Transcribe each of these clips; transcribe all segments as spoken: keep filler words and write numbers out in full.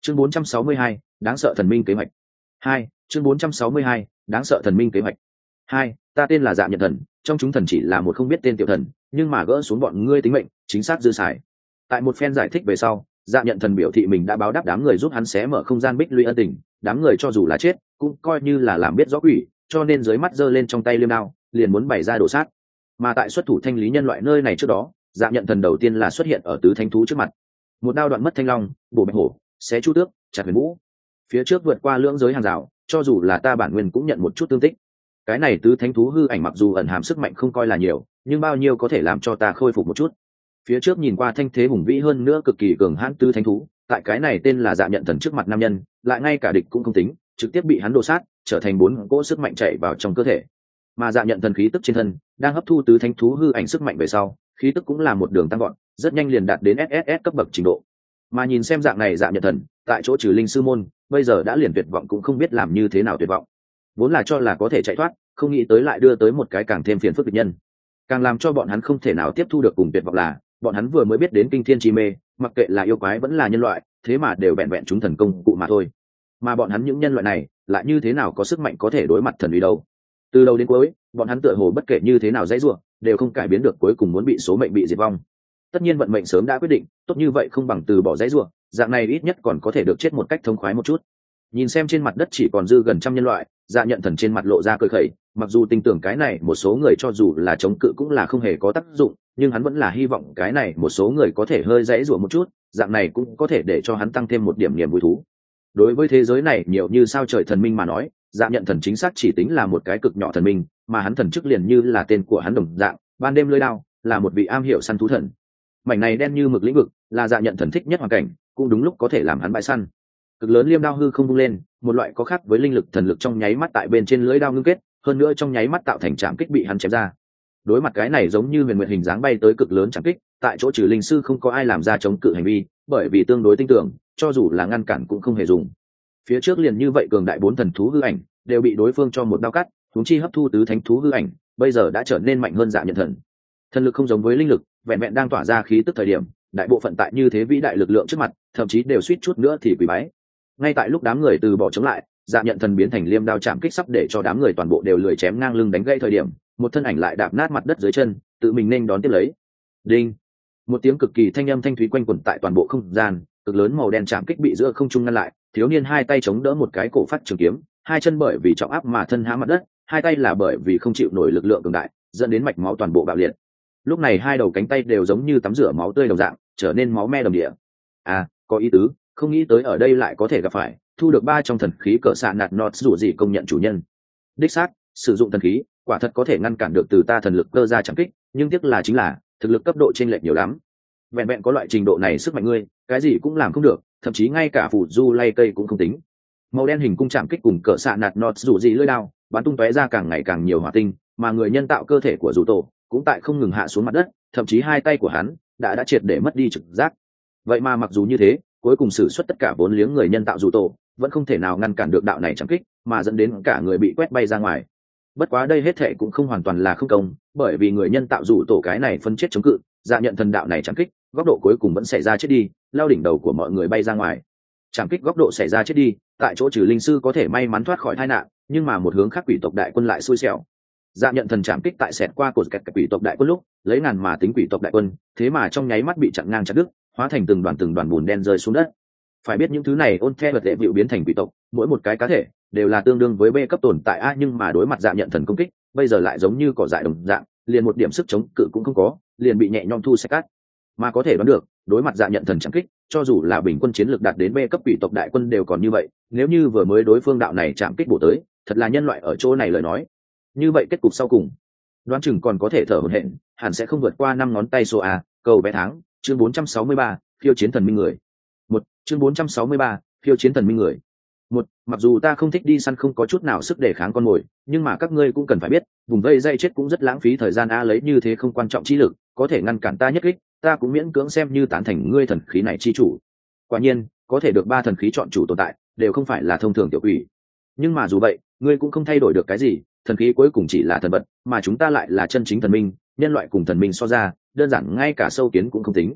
chương bốn trăm sáu mươi hai, đáng sợ thần minh kế hoạch hai. Chương bốn trăm sáu mươi hai, đáng sợ thần minh kế hoạch hai. Ta tên là Dạ Nhận Thần, trong chúng thần chỉ là một không biết tên tiểu thần, nhưng mà gỡ xuống bọn ngươi tính mệnh chính xác dư xài. Tại một phen giải thích về sau, Dạ Nhận Thần biểu thị mình đã báo đáp đám người giúp hắn xé mở không gian bích lũy ân tình, đám người cho dù là chết cũng coi như là làm biết rõ quỷ, cho nên dưới mắt giơ lên trong tay liêm đao liền muốn bày ra đổ sát. Mà tại xuất thủ thanh lý nhân loại nơi này trước đó, Dạ Nhận Thần đầu tiên là xuất hiện ở tứ thánh thú trước mặt, một đao đoạn mất thanh long, bổ bạch hổ, xé chu tước, chặt huyền vũ, phía trước vượt qua lưỡng giới hàng rào, cho dù là ta bản nguyên cũng nhận một chút thương tích. Cái này tứ thánh thú hư ảnh mặc dù ẩn hàm sức mạnh không coi là nhiều, nhưng bao nhiêu có thể làm cho ta khôi phục một chút. Phía trước nhìn qua thanh thế hùng vĩ hơn nữa cực kỳ cường hãn tứ thánh thú, tại cái này tên là Dạ Nhận Thần trước mặt nam nhân, lại ngay cả địch cũng không tính, trực tiếp bị hắn đổ sát, trở thành bốn cỗ sức mạnh chạy vào trong cơ thể. Mà Dạ Nhận Thần khí tức trên thân đang hấp thu tứ thánh thú hư ảnh sức mạnh về sau, khí tức cũng là một đường tăng gọn, rất nhanh liền đạt đến ét ét ét cấp bậc trình độ. Mà nhìn xem dạng này Dạ Nhận Thần, tại chỗ trừ linh sư môn, bây giờ đã liền tuyệt vọng cũng không biết làm như thế nào tuyệt vọng. Vốn là cho là có thể chạy thoát, không nghĩ tới lại đưa tới một cái càng thêm phiền phức địch nhân. Càng làm cho bọn hắn không thể nào tiếp thu được cùng tuyệt vọng là, bọn hắn vừa mới biết đến kinh thiên chi mê, mặc kệ là yêu quái vẫn là nhân loại, thế mà đều vẹn vẹn chúng thần công cụ mà thôi. Mà bọn hắn những nhân loại này, lại như thế nào có sức mạnh có thể đối mặt thần uy đâu? Từ đầu đến cuối, bọn hắn tựa hồ bất kể như thế nào dãy rủa, đều không cải biến được cuối cùng muốn bị số mệnh bị diệt vong. Tất nhiên vận mệnh sớm đã quyết định, tốt như vậy không bằng từ bỏ dãy rủa, dạng này ít nhất còn có thể được chết một cách thông khoái một chút. Nhìn xem trên mặt đất chỉ còn dư gần trăm nhân loại, Dạ Nhận Thần trên mặt lộ ra cười khẩy, mặc dù tin tưởng cái này một số người cho dù là chống cự cũng là không hề có tác dụng, nhưng hắn vẫn là hy vọng cái này một số người có thể hơi dãy rủa một chút, dạng này cũng có thể để cho hắn tăng thêm một điểm niềm vui thú. Đối với thế giới này nhiều như sao trời thần minh mà nói, Dạ Nhận Thần chính xác chỉ tính là một cái cực nhỏ thần minh, mà hắn thần chức liền như là tên của hắn đồng dạng, ban đêm lưỡi đao, là một vị am hiểu săn thú thần. Mảnh này đen như mực lĩnh vực, là Dạ Nhận Thần thích nhất hoàn cảnh, cũng đúng lúc có thể làm hắn bãi săn. Cực lớn liêm đao hư không vung lên, một loại có khác với linh lực thần lực trong nháy mắt tại bên trên lưỡi đao ngưng kết, hơn nữa trong nháy mắt tạo thành trảm kích bị hắn chém ra. Đối mặt cái này giống như huyền nguyệt hình dáng bay tới cực lớn trảm kích, tại chỗ trừ linh sư không có ai làm ra chống cự hành vi, bởi vì tương đối tin tưởng, cho dù là ngăn cản cũng không hề dùng. Phía trước liền như vậy cường đại bốn thần thú hư ảnh, đều bị đối phương cho một đao cắt, huống chi hấp thu tứ thánh thú hư ảnh, bây giờ đã trở nên mạnh hơn Dạ Nhận Thần. Thần lực không giống với linh lực, vẹn vẹn đang tỏa ra khí tức thời điểm, đại bộ phận tại như thế vĩ đại lực lượng trước mặt, thậm chí đều suýt chút nữa thì quỳ bái. Ngay tại lúc đám người từ bỏ chống lại, Dạ Nhận Thần biến thành liêm đao chạm kích sắp để cho đám người toàn bộ đều lười chém ngang lưng đánh gãy thời điểm, một thân ảnh lại đạp nát mặt đất dưới chân, tự mình nên đón tiếp lấy. Đinh! Một tiếng cực kỳ thanh âm thanh thúy quanh quẩn tại toàn bộ không gian, cực lớn màu đen chạm kích bị giữa không trung ngăn lại, thiếu niên hai tay chống đỡ một cái cổ phát trường kiếm, hai chân bởi vì trọng áp mà thân hãm mặt đất, hai tay là bởi vì không chịu nổi lực lượng cường đại, dẫn đến mạch máu toàn bộ bạo liệt. Lúc này hai đầu cánh tay đều giống như tắm rửa máu tươi đồng dạng, trở nên máu me đầm địa. À, có ý tứ, không nghĩ tới ở đây lại có thể gặp phải, thu được ba trong thần khí cỡ xạ nạt nọt dù gì công nhận chủ nhân. Đích xác, sử dụng thần khí, quả thật có thể ngăn cản được từ ta thần lực cơ ra chẳng kích, nhưng tiếc là chính là thực lực cấp độ chênh lệch nhiều lắm. Vẹn vẹn có loại trình độ này sức mạnh ngươi, cái gì cũng làm không được, thậm chí ngay cả phủ du lay cây cũng không tính. Màu đen hình cung chạm kích cùng cỡ xạ nạt nọt dù gì lưỡi đao, bắn tung tóe ra càng ngày càng nhiều hỏa tinh, mà người nhân tạo cơ thể của dù tổ cũng tại không ngừng hạ xuống mặt đất, thậm chí hai tay của hắn đã đã triệt để mất đi trực giác. Vậy mà mặc dù như thế, cuối cùng sử xuất tất cả vốn liếng người nhân tạo dù tổ vẫn không thể nào ngăn cản được đạo này chạm kích, mà dẫn đến cả người bị quét bay ra ngoài. Bất quá đây hết thệ cũng không hoàn toàn là không công, bởi vì người nhân tạo dù tổ cái này phân chết chống cự, Dạ Nhận Thần đạo này chạm kích, góc độ cuối cùng vẫn xảy ra chết đi, lao đỉnh đầu của mọi người bay ra ngoài. Chạm kích góc độ xảy ra chết đi, tại chỗ trừ linh sư có thể may mắn thoát khỏi tai nạn, nhưng mà một hướng khác quỷ tộc đại quân lại xui xẻo. Dạ Nhận Thần chạm kích tại xẹt qua cột kẹt quỷ tộc đại quân lúc, lấy ngàn mà tính quỷ tộc đại quân, thế mà trong nháy mắt bị chặn ngang chặt đứt, hóa thành từng đoàn từng đoàn bùn đen rơi xuống đất. Phải biết những thứ này ôn the vật lệ vịu biến thành quỷ tộc, mỗi một cái cá thể đều là tương đương với B cấp tồn tại a, nhưng mà đối mặt Dạ Nhận Thần công kích, bây giờ lại giống như cỏ dại đồng dạng, liền một điểm sức chống cự cũng không có, liền bị nhẹ nhõm thu sạch cát. Mà có thể đoán được, đối mặt Dạ Nhận Thần chạm kích, cho dù là bình quân chiến lược đạt đến B cấp quỷ tộc đại quân đều còn như vậy, nếu như vừa mới đối phương đạo này chạm kích bổ tới, thật là nhân loại ở chỗ này lời nói. Như vậy kết cục sau cùng, đoán chừng còn có thể thở hổn hển, hẳn sẽ không vượt qua năm ngón tay số a. Cầu vé tháng, chương bốn trăm sáu mươi ba, phiêu chiến thần minh người. Một, chương bốn trăm sáu mươi ba, phiêu chiến thần minh người. Một, mặc dù ta không thích đi săn không có chút nào sức đề kháng con mồi, nhưng mà các ngươi cũng cần phải biết, vùng vây dây chết cũng rất lãng phí thời gian a, lấy như thế không quan trọng chi lực, có thể ngăn cản ta nhất kích, ta cũng miễn cưỡng xem như tán thành ngươi thần khí này chi chủ. Quả nhiên, có thể được ba thần khí chọn chủ tồn tại, đều không phải là thông thường tiểu quỷ. Nhưng mà dù vậy, ngươi cũng không thay đổi được cái gì, thần khí cuối cùng chỉ là thần vật, mà chúng ta lại là chân chính thần minh, nhân loại cùng thần minh so ra, đơn giản ngay cả sâu kiến cũng không tính.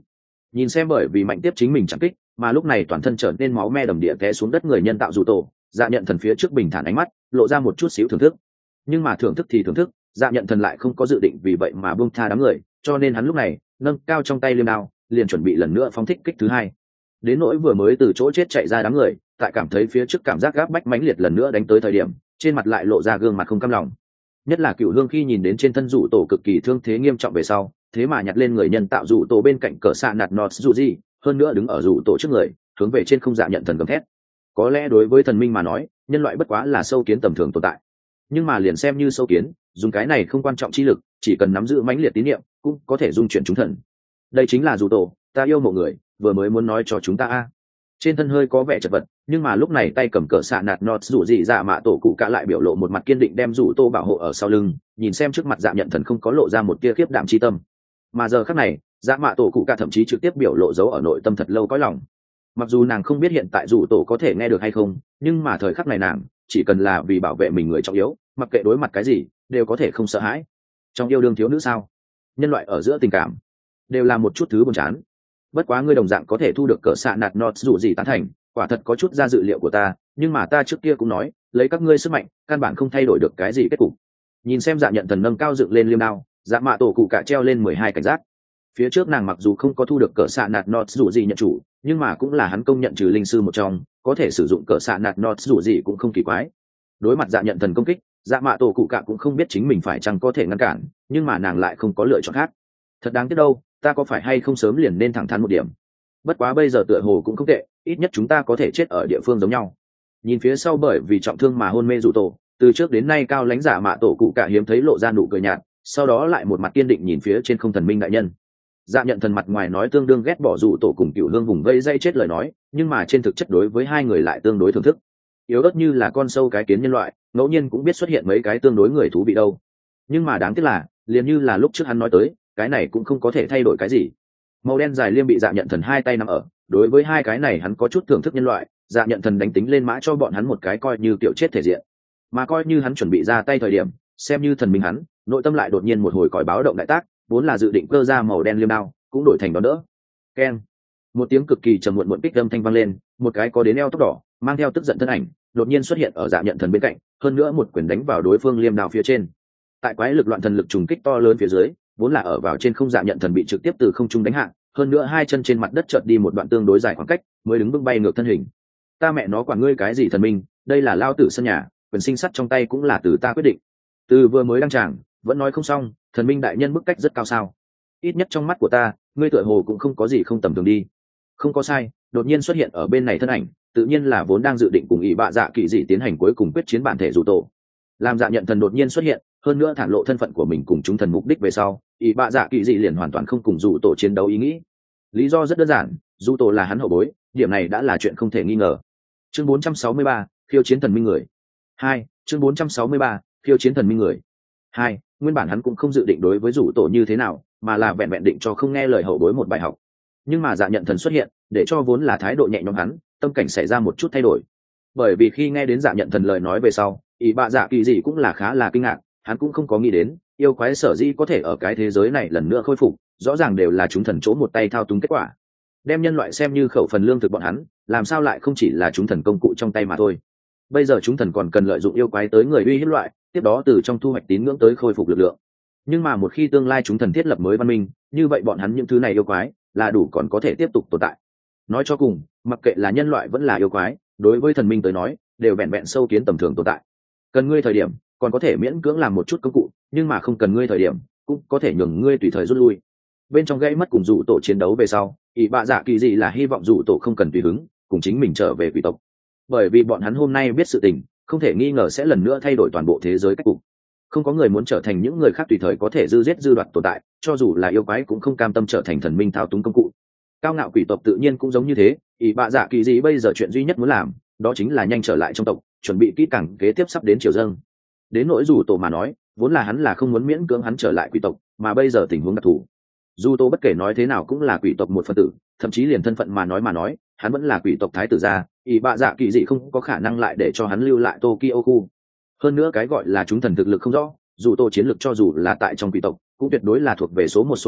Nhìn xem bởi vì mạnh tiếp chính mình chẳng kích mà lúc này toàn thân trở nên máu me đầm địa té xuống đất người nhân tạo dù tổ, dạ nhận thần phía trước bình thản ánh mắt lộ ra một chút xíu thưởng thức. Nhưng mà thưởng thức thì thưởng thức, dạ nhận thần lại không có dự định vì vậy mà buông tha đám người, cho nên hắn lúc này nâng cao trong tay liêm đao liền chuẩn bị lần nữa phóng thích kích thứ hai. Đến nỗi vừa mới từ chỗ chết chạy ra đám người, tại cảm thấy phía trước cảm giác gáp bách mãnh liệt lần nữa đánh tới thời điểm, trên mặt lại lộ ra gương mặt không cam lòng. Nhất là Cửu Hương khi nhìn đến trên thân rủ tổ cực kỳ thương thế nghiêm trọng về sau, thế mà nhặt lên người nhân tạo rủ tổ bên cạnh cỡ xạ nạt nọt dù gì, hơn nữa đứng ở rủ tổ trước người hướng về trên không dạ nhận thần gầm thét. Có lẽ đối với thần minh mà nói, nhân loại bất quá là sâu kiến tầm thường tồn tại, nhưng mà liền xem như sâu kiến, dùng cái này không quan trọng chi lực, chỉ cần nắm giữ mãnh liệt tín niệm cũng có thể dung chuyển chúng thần. Đây chính là rủ tổ, ta yêu một người, vừa mới muốn nói cho chúng ta a. Trên thân hơi có vẻ chật vật, nhưng mà lúc này tay cầm cỡ xạ nạt nọt rủ gì dạ mạ tổ cụ cả lại biểu lộ một mặt kiên định đem rủ tô bảo hộ ở sau lưng, nhìn xem trước mặt dạ nhận thần không có lộ ra một tia khiếp đảm chi tâm. Mà giờ khắc này dạ mạ tổ cụ cả thậm chí trực tiếp biểu lộ dấu ở nội tâm thật lâu cõi lòng. Mặc dù nàng không biết hiện tại rủ tổ có thể nghe được hay không, nhưng mà thời khắc này nàng chỉ cần là vì bảo vệ mình người trọng yếu, mặc kệ đối mặt cái gì đều có thể không sợ hãi. Trong yêu đương thiếu nữ sao, nhân loại ở giữa tình cảm đều là một chút thứ buồn chán. Bất quá ngươi đồng dạng có thể thu được cỡ xạ nạt nọt dù gì tán thành, quả thật có chút ra dự liệu của ta, nhưng mà ta trước kia cũng nói lấy các ngươi sức mạnh căn bản không thay đổi được cái gì kết cục. Nhìn xem dạ nhận thần nâng cao dựng lên liêm đao, dạ mạ tổ cụ cả treo lên mười hai cảnh giác. Phía trước nàng mặc dù không có thu được cỡ xạ nạt nọt dù gì nhận chủ, nhưng mà cũng là hắn công nhận trừ linh sư một trong, có thể sử dụng cỡ xạ nạt nọt dù gì cũng không kỳ quái. Đối mặt dạ nhận thần công kích, dạ mạ tổ cụ cả cũng không biết chính mình phải chăng có thể ngăn cản, nhưng mà nàng lại không có lựa chọn khác. Thật đáng tiếc đâu, ta có phải hay không sớm liền nên thẳng thắn một điểm. Bất quá bây giờ tựa hồ cũng không tệ, ít nhất chúng ta có thể chết ở địa phương giống nhau. Nhìn phía sau bởi vì trọng thương mà hôn mê rủ tổ, từ trước đến nay cao lãnh giả mạ tổ cụ cả hiếm thấy lộ ra nụ cười nhạt, sau đó lại một mặt kiên định nhìn phía trên không thần minh đại nhân. Dạ nhận thần mặt ngoài nói tương đương ghét bỏ rủ tổ cùng Cửu Hương vùng vây dây chết lời nói, nhưng mà trên thực chất đối với hai người lại tương đối thưởng thức. Yếu ớt như là con sâu cái kiến nhân loại, ngẫu nhiên cũng biết xuất hiện mấy cái tương đối người thú vị đâu. Nhưng mà đáng tiếc là, liền như là lúc trước hắn nói tới, cái này cũng không có thể thay đổi cái gì. Màu đen dài liêm bị dạ nhận thần hai tay nắm ở, đối với hai cái này hắn có chút thưởng thức nhân loại, dạ nhận thần đánh tính lên mã cho bọn hắn một cái coi như kiểu chết thể diện. Mà coi như hắn chuẩn bị ra tay thời điểm, xem như thần minh hắn, nội tâm lại đột nhiên một hồi còi báo động đại tác, vốn là dự định cơ ra màu đen liêm đao, cũng đổi thành đón đỡ. Keng. Một tiếng cực kỳ trầm muộn muộn kích âm thanh vang lên, một cái có đến eo tóc đỏ, mang theo tức giận thân ảnh, đột nhiên xuất hiện ở dạ nhận thần bên cạnh, hơn nữa một quyền đánh vào đối phương liêm đao phía trên. Tại quái lực loạn thần lực trùng kích to lớn phía dưới, vốn là ở vào trên không dạ nhận thần bị trực tiếp từ không trung đánh hạ, hơn nữa hai chân trên mặt đất chợt đi một đoạn tương đối dài khoảng cách, mới đứng vững bay ngược thân hình. Ta mẹ nó quản ngươi cái gì thần minh, đây là lao tử sân nhà, quyền sinh sắt trong tay cũng là từ ta quyết định. Từ vừa mới đăng tràng, vẫn nói không xong, thần minh đại nhân bức cách rất cao sao? Ít nhất trong mắt của ta, ngươi tựa hồ cũng không có gì không tầm thường đi. Không có sai, đột nhiên xuất hiện ở bên này thân ảnh, tự nhiên là vốn đang dự định cùng ý bạ dạ kỳ dị tiến hành cuối cùng quyết chiến bản thể rủ tổ. Làm dạ nhận thần đột nhiên xuất hiện, hơn nữa thản lộ thân phận của mình cùng chúng thần mục đích về sau, ý bạ dạ kỳ dị liền hoàn toàn không cùng rủ tổ chiến đấu ý nghĩ. Lý do rất đơn giản, rủ tổ là hắn hậu bối, điểm này đã là chuyện không thể nghi ngờ. Chương bốn trăm sáu mươi ba, khiêu chiến thần minh người. Hai, chương bốn trăm sáu mươi ba, khiêu chiến thần minh người. Hai, nguyên bản hắn cũng không dự định đối với rủ tổ như thế nào, mà là vẹn vẹn định cho không nghe lời hậu bối một bài học. Nhưng mà dạ nhận thần xuất hiện, để cho vốn là thái độ nhẹ nhõm hắn, tâm cảnh xảy ra một chút thay đổi. Bởi vì khi nghe đến dạ nhận thần lời nói về sau, ý bạ dạ kỳ dị cũng là khá là kinh ngạc, hắn cũng không có nghĩ đến yêu quái sở dĩ có thể ở cái thế giới này lần nữa khôi phục, rõ ràng đều là chúng thần chỗ một tay thao túng kết quả. Đem nhân loại xem như khẩu phần lương thực bọn hắn, làm sao lại không chỉ là chúng thần công cụ trong tay mà thôi. Bây giờ chúng thần còn cần lợi dụng yêu quái tới người uy hiếp loại, tiếp đó từ trong thu hoạch tín ngưỡng tới khôi phục lực lượng. Nhưng mà một khi tương lai chúng thần thiết lập mới văn minh, như vậy bọn hắn những thứ này yêu quái là đủ còn có thể tiếp tục tồn tại. Nói cho cùng, mặc kệ là nhân loại vẫn là yêu quái, đối với thần minh tới nói đều vẹn vẹn sâu kiến tầm thường tồn tại. Cần ngươi thời điểm còn có thể miễn cưỡng làm một chút công cụ, nhưng mà không cần ngươi thời điểm cũng có thể nhường ngươi tùy thời rút lui. Bên trong gãy mất cùng dụ tổ chiến đấu về sau, ý bạ dạ kỳ dị là hy vọng dụ tổ không cần tùy hứng, cùng chính mình trở về quỷ tộc. Bởi vì bọn hắn hôm nay biết sự tình, không thể nghi ngờ sẽ lần nữa thay đổi toàn bộ thế giới cách cục. Không có người muốn trở thành những người khác tùy thời có thể dư giết dư đoạt tồn tại, cho dù là yêu quái cũng không cam tâm trở thành thần minh thao túng công cụ. Cao ngạo quỷ tộc tự nhiên cũng giống như thế, ý bạ dạ kỳ dị bây giờ chuyện duy nhất muốn làm, đó chính là nhanh trở lại trong tộc, chuẩn bị kỹ càng kế tiếp sắp đến triều dâng. Đến nỗi dù tổ mà nói, vốn là hắn là không muốn miễn cưỡng hắn trở lại quỷ tộc, mà bây giờ tình huống đặc thù. Dù tổ bất kể nói thế nào cũng là quỷ tộc một phần tử, thậm chí liền thân phận mà nói mà nói, hắn vẫn là quỷ tộc thái tử gia, ý bạ dạ kỳ dị không có khả năng lại để cho hắn lưu lại Tokyo khu. Hơn nữa cái gọi là chúng thần thực lực không rõ, dù tổ chiến lực cho dù là tại trong quỷ tộc cũng tuyệt đối là thuộc về số một số hai,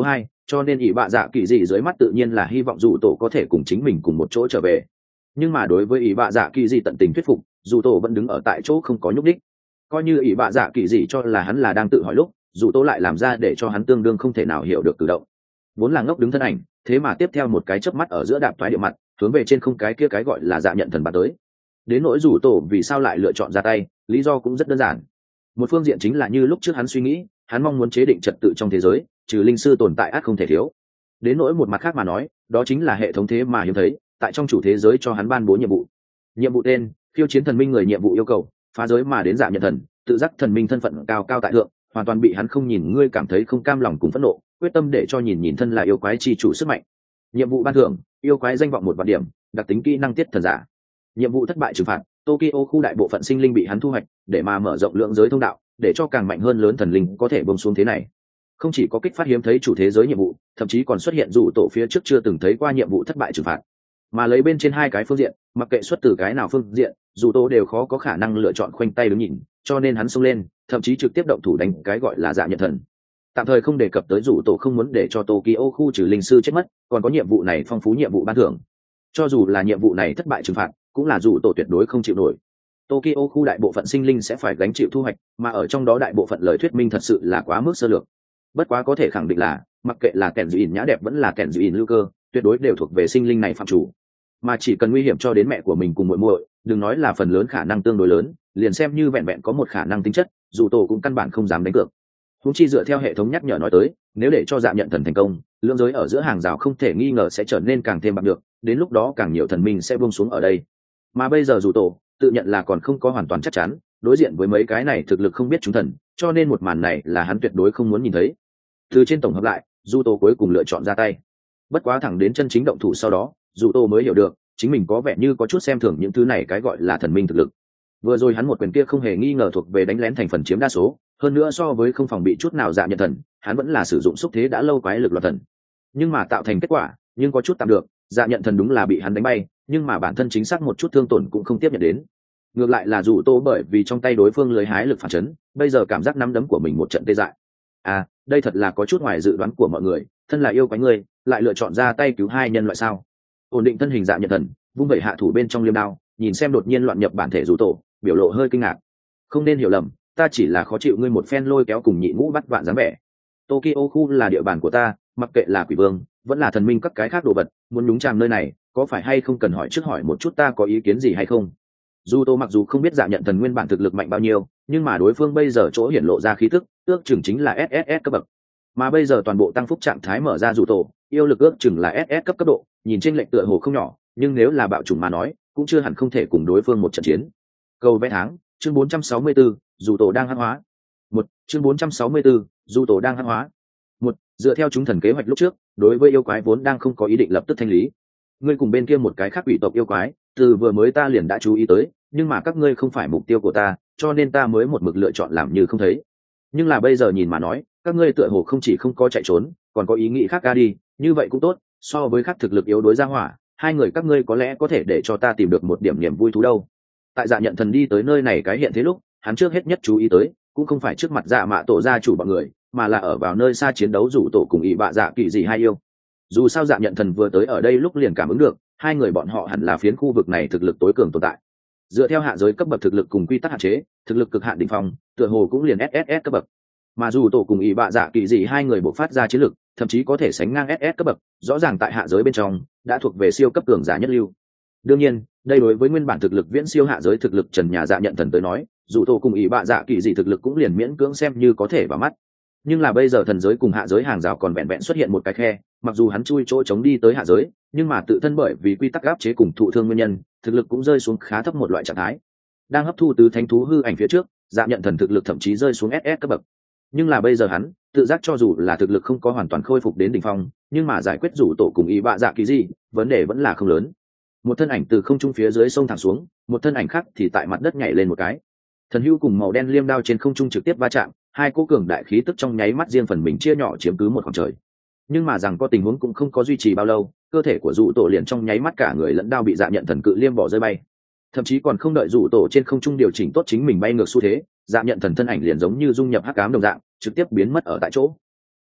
cho nên ỷ bạ dạ kỳ dị dưới mắt tự nhiên là hy vọng dù tổ có thể cùng chính mình cùng một chỗ trở về. Nhưng mà đối với ỷ bạ dạ kỳ dị tận tình thuyết phục, dù tổ vẫn đứng ở tại chỗ không có nhúc đích. Coi như ỷ bạ dạ kỳ dị cho là hắn là đang tự hỏi lúc, dù tổ lại làm ra để cho hắn tương đương không thể nào hiểu được cử động. Vốn là ngốc đứng thân ảnh, thế mà tiếp theo một cái chớp mắt ở giữa đạp thoái địa mặt, hướng về trên không cái kia cái gọi là dạ nhận thần bắn tới. Đến nỗi dù tổ vì sao lại lựa chọn ra tay, lý do cũng rất đơn giản. Một phương diện chính là như lúc trước hắn suy nghĩ, hắn mong muốn chế định trật tự trong thế giới, trừ linh sư tồn tại ắt không thể thiếu. Đến nỗi một mặt khác mà nói, đó chính là hệ thống thế mà hiếm thấy, tại trong chủ thế giới cho hắn ban bố nhiệm vụ. Nhiệm vụ tên: khiêu chiến thần minh người, nhiệm vụ yêu cầu phá giới mà đến dạ nhận thần, tự giác thần minh thân phận cao cao tại thượng, hoàn toàn bị hắn không nhìn ngươi cảm thấy không cam lòng cùng phẫn nộ, quyết tâm để cho nhìn nhìn thân là yêu quái chi chủ sức mạnh. Nhiệm vụ ban thưởng: yêu quái danh vọng một vạn điểm, đặc tính kỹ năng tiết thần giả. Nhiệm vụ thất bại trừng phạt: Tokyo khu đại bộ phận sinh linh bị hắn thu hoạch, để mà mở rộng lượng giới thông đạo, để cho càng mạnh hơn lớn thần linh có thể bông xuống thế này. Không chỉ có kích phát hiếm thấy chủ thế giới nhiệm vụ, thậm chí còn xuất hiện dụ tổ phía trước chưa từng thấy qua nhiệm vụ thất bại trừng phạt. Mà lấy bên trên hai cái phương diện, mặc kệ xuất từ cái nào phương diện, dù tổ đều khó có khả năng lựa chọn khoanh tay đứng nhìn, cho nên hắn xông lên, thậm chí trực tiếp động thủ đánh cái gọi là dạ nhận thần. Tạm thời không đề cập tới dù tổ không muốn để cho Tokyo khu trừ linh sư chết mất, còn có nhiệm vụ này phong phú nhiệm vụ ban thưởng. Cho dù là nhiệm vụ này thất bại trừng phạt, cũng là dù tổ tuyệt đối không chịu nổi. Tokyo khu đại bộ phận sinh linh sẽ phải gánh chịu thu hoạch, mà ở trong đó đại bộ phận lời thuyết minh thật sự là quá mức sơ lược. Bất quá có thể khẳng định là, mặc kệ là kẻn dịu ỉn nhã đẹp vẫn là kẻn dịu ỉn lưu cơ, tuyệt đối đều thuộc về sinh linh này phạm chủ. Mà chỉ cần nguy hiểm cho đến mẹ của mình cùng muội muội, đừng nói là phần lớn khả năng tương đối lớn, liền xem như vẹn vẹn có một khả năng tính chất, dù tổ cũng căn bản không dám đánh cược. Huống chi dựa theo hệ thống nhắc nhở nói tới, nếu để cho dạ nhận thần thành công, lượng giới ở giữa hàng rào không thể nghi ngờ sẽ trở nên càng thêm bạc được, đến lúc đó càng nhiều thần minh sẽ buông xuống ở đây. Mà bây giờ dù tổ tự nhận là còn không có hoàn toàn chắc chắn, đối diện với mấy cái này thực lực không biết chúng thần, cho nên một màn này là hắn tuyệt đối không muốn nhìn thấy. Từ trên tổng hợp lại, dù tổ cuối cùng lựa chọn ra tay. Bất quá thẳng đến chân chính động thủ sau đó, dù tổ mới hiểu được, chính mình có vẻ như có chút xem thường những thứ này cái gọi là thần minh thực lực. Vừa rồi hắn một quyền kia không hề nghi ngờ thuộc về đánh lén thành phần chiếm đa số, hơn nữa so với không phòng bị chút nào dạ nhận thần, hắn vẫn là sử dụng xúc thế đã lâu quái lực loạt thần. Nhưng mà tạo thành kết quả, nhưng có chút tạm được, dạ nhận thần đúng là bị hắn đánh bay, nhưng mà bản thân chính xác một chút thương tổn cũng không tiếp nhận đến. Ngược lại là dù tô bởi vì trong tay đối phương lưới hái lực phản chấn, bây giờ cảm giác nắm đấm của mình một trận tê dại. À, đây thật là có chút ngoài dự đoán của mọi người, thân là yêu quái người, lại lựa chọn ra tay cứu hai nhân loại sao? Ổn định thân hình dạ nhận thần, vung vẩy hạ thủ bên trong liêm đao, nhìn xem đột nhiên loạn nhập bản thể dù tổ, biểu lộ hơi kinh ngạc. Không nên hiểu lầm, ta chỉ là khó chịu ngươi một phen lôi kéo cùng nhị ngũ bắt vạn dáng vẻ. Tokyo khu là địa bàn của ta, mặc kệ là quỷ vương, vẫn là thần minh các cái khác đồ vật, muốn nhúng chàm nơi này, có phải hay không cần hỏi trước hỏi một chút ta có ý kiến gì hay không? Dù tô mặc dù không biết dạ nhận thần nguyên bản thực lực mạnh bao nhiêu, nhưng mà đối phương bây giờ chỗ hiển lộ ra khí tức, ước chừng chính là ét ét ét cấp bậc. Mà bây giờ toàn bộ tăng phúc trạng thái mở ra dù tổ, yêu lực ước chừng là ét ét cấp cấp độ, nhìn trên lệnh tựa hồ không nhỏ, nhưng nếu là bạo chủng mà nói, cũng chưa hẳn không thể cùng đối phương một trận chiến. Câu vẽ tháng, chương bốn trăm sáu mươi tư, dù tổ đang hắc hóa. Một, chương bốn trăm sáu mươi tư, dù tổ đang hắc hóa. Một, dựa theo chúng thần kế hoạch lúc trước, đối với yêu quái vốn đang không có ý định lập tức thanh lý. Ngươi cùng bên kia một cái khác quỷ tộc yêu quái, từ vừa mới ta liền đã chú ý tới, nhưng mà các ngươi không phải mục tiêu của ta, cho nên ta mới một mực lựa chọn làm như không thấy. Nhưng là bây giờ nhìn mà nói, các ngươi tựa hồ không chỉ không có chạy trốn, còn có ý nghĩ khác ca đi, như vậy cũng tốt, so với khác thực lực yếu đối ra hỏa, hai người các ngươi có lẽ có thể để cho ta tìm được một điểm niềm vui thú đâu. Tại dạ nhận thần đi tới nơi này cái hiện thế lúc, hắn trước hết nhất chú ý tới, cũng không phải trước mặt dạ mạ tổ gia chủ bọn người, mà là ở vào nơi xa chiến đấu rủ tổ cùng ỷ bạ dạ kỳ gì hai yêu. Dù sao dạ nhận thần vừa tới ở đây lúc liền cảm ứng được, hai người bọn họ hẳn là phiến khu vực này thực lực tối cường tồn tại. Dựa theo hạ giới cấp bậc thực lực cùng quy tắc hạn chế, thực lực cực hạn đỉnh phong, tựa hồ cũng liền ét ét ét cấp bậc. Mà dù tổ cùng ỷ bạ dạ kỳ gì hai người bộc phát ra chiến lực, thậm chí có thể sánh ngang ét ét cấp bậc, rõ ràng tại hạ giới bên trong đã thuộc về siêu cấp cường giả nhất lưu. Đương nhiên, đây đối với nguyên bản thực lực viễn siêu hạ giới thực lực trần nhà dạ nhận thần tới nói, dù tổ cùng ỷ bạ dạ kỳ gì thực lực cũng liền miễn cưỡng xem như có thể vào mắt. Nhưng là bây giờ thần giới cùng hạ giới hàng rào còn vẹn vẹn xuất hiện một cái khe, mặc dù hắn chui chỗ chống đi tới hạ giới, nhưng mà tự thân bởi vì quy tắc áp chế cùng thụ thương nguyên nhân, thực lực cũng rơi xuống khá thấp một loại trạng thái. Đang hấp thu tứ thánh thú hư ảnh phía trước, dạ nhận thần thực lực thậm chí rơi xuống ét ét cấp bậc. Nhưng là bây giờ hắn tự giác cho dù là thực lực không có hoàn toàn khôi phục đến đỉnh phong, nhưng mà giải quyết rủ tổ cùng ỷ bạ dạ kỳ gì, vấn đề vẫn là không lớn. Một thân ảnh từ không trung phía dưới sông thẳng xuống, một thân ảnh khác thì tại mặt đất nhảy lên một cái. Thần hưu cùng màu đen liêm đao trên không trung trực tiếp va chạm, hai cỗ cường đại khí tức trong nháy mắt riêng phần mình chia nhỏ chiếm cứ một khoảng trời. Nhưng mà rằng có tình huống cũng không có duy trì bao lâu, cơ thể của dụ tổ liền trong nháy mắt cả người lẫn đao bị dạ nhận thần cự liêm bỏ rơi bay. Thậm chí còn không đợi dụ tổ trên không trung điều chỉnh tốt chính mình bay ngược xu thế, dạ nhận thần thân ảnh liền giống như dung nhập hắc ám đồng dạng, trực tiếp biến mất ở tại chỗ.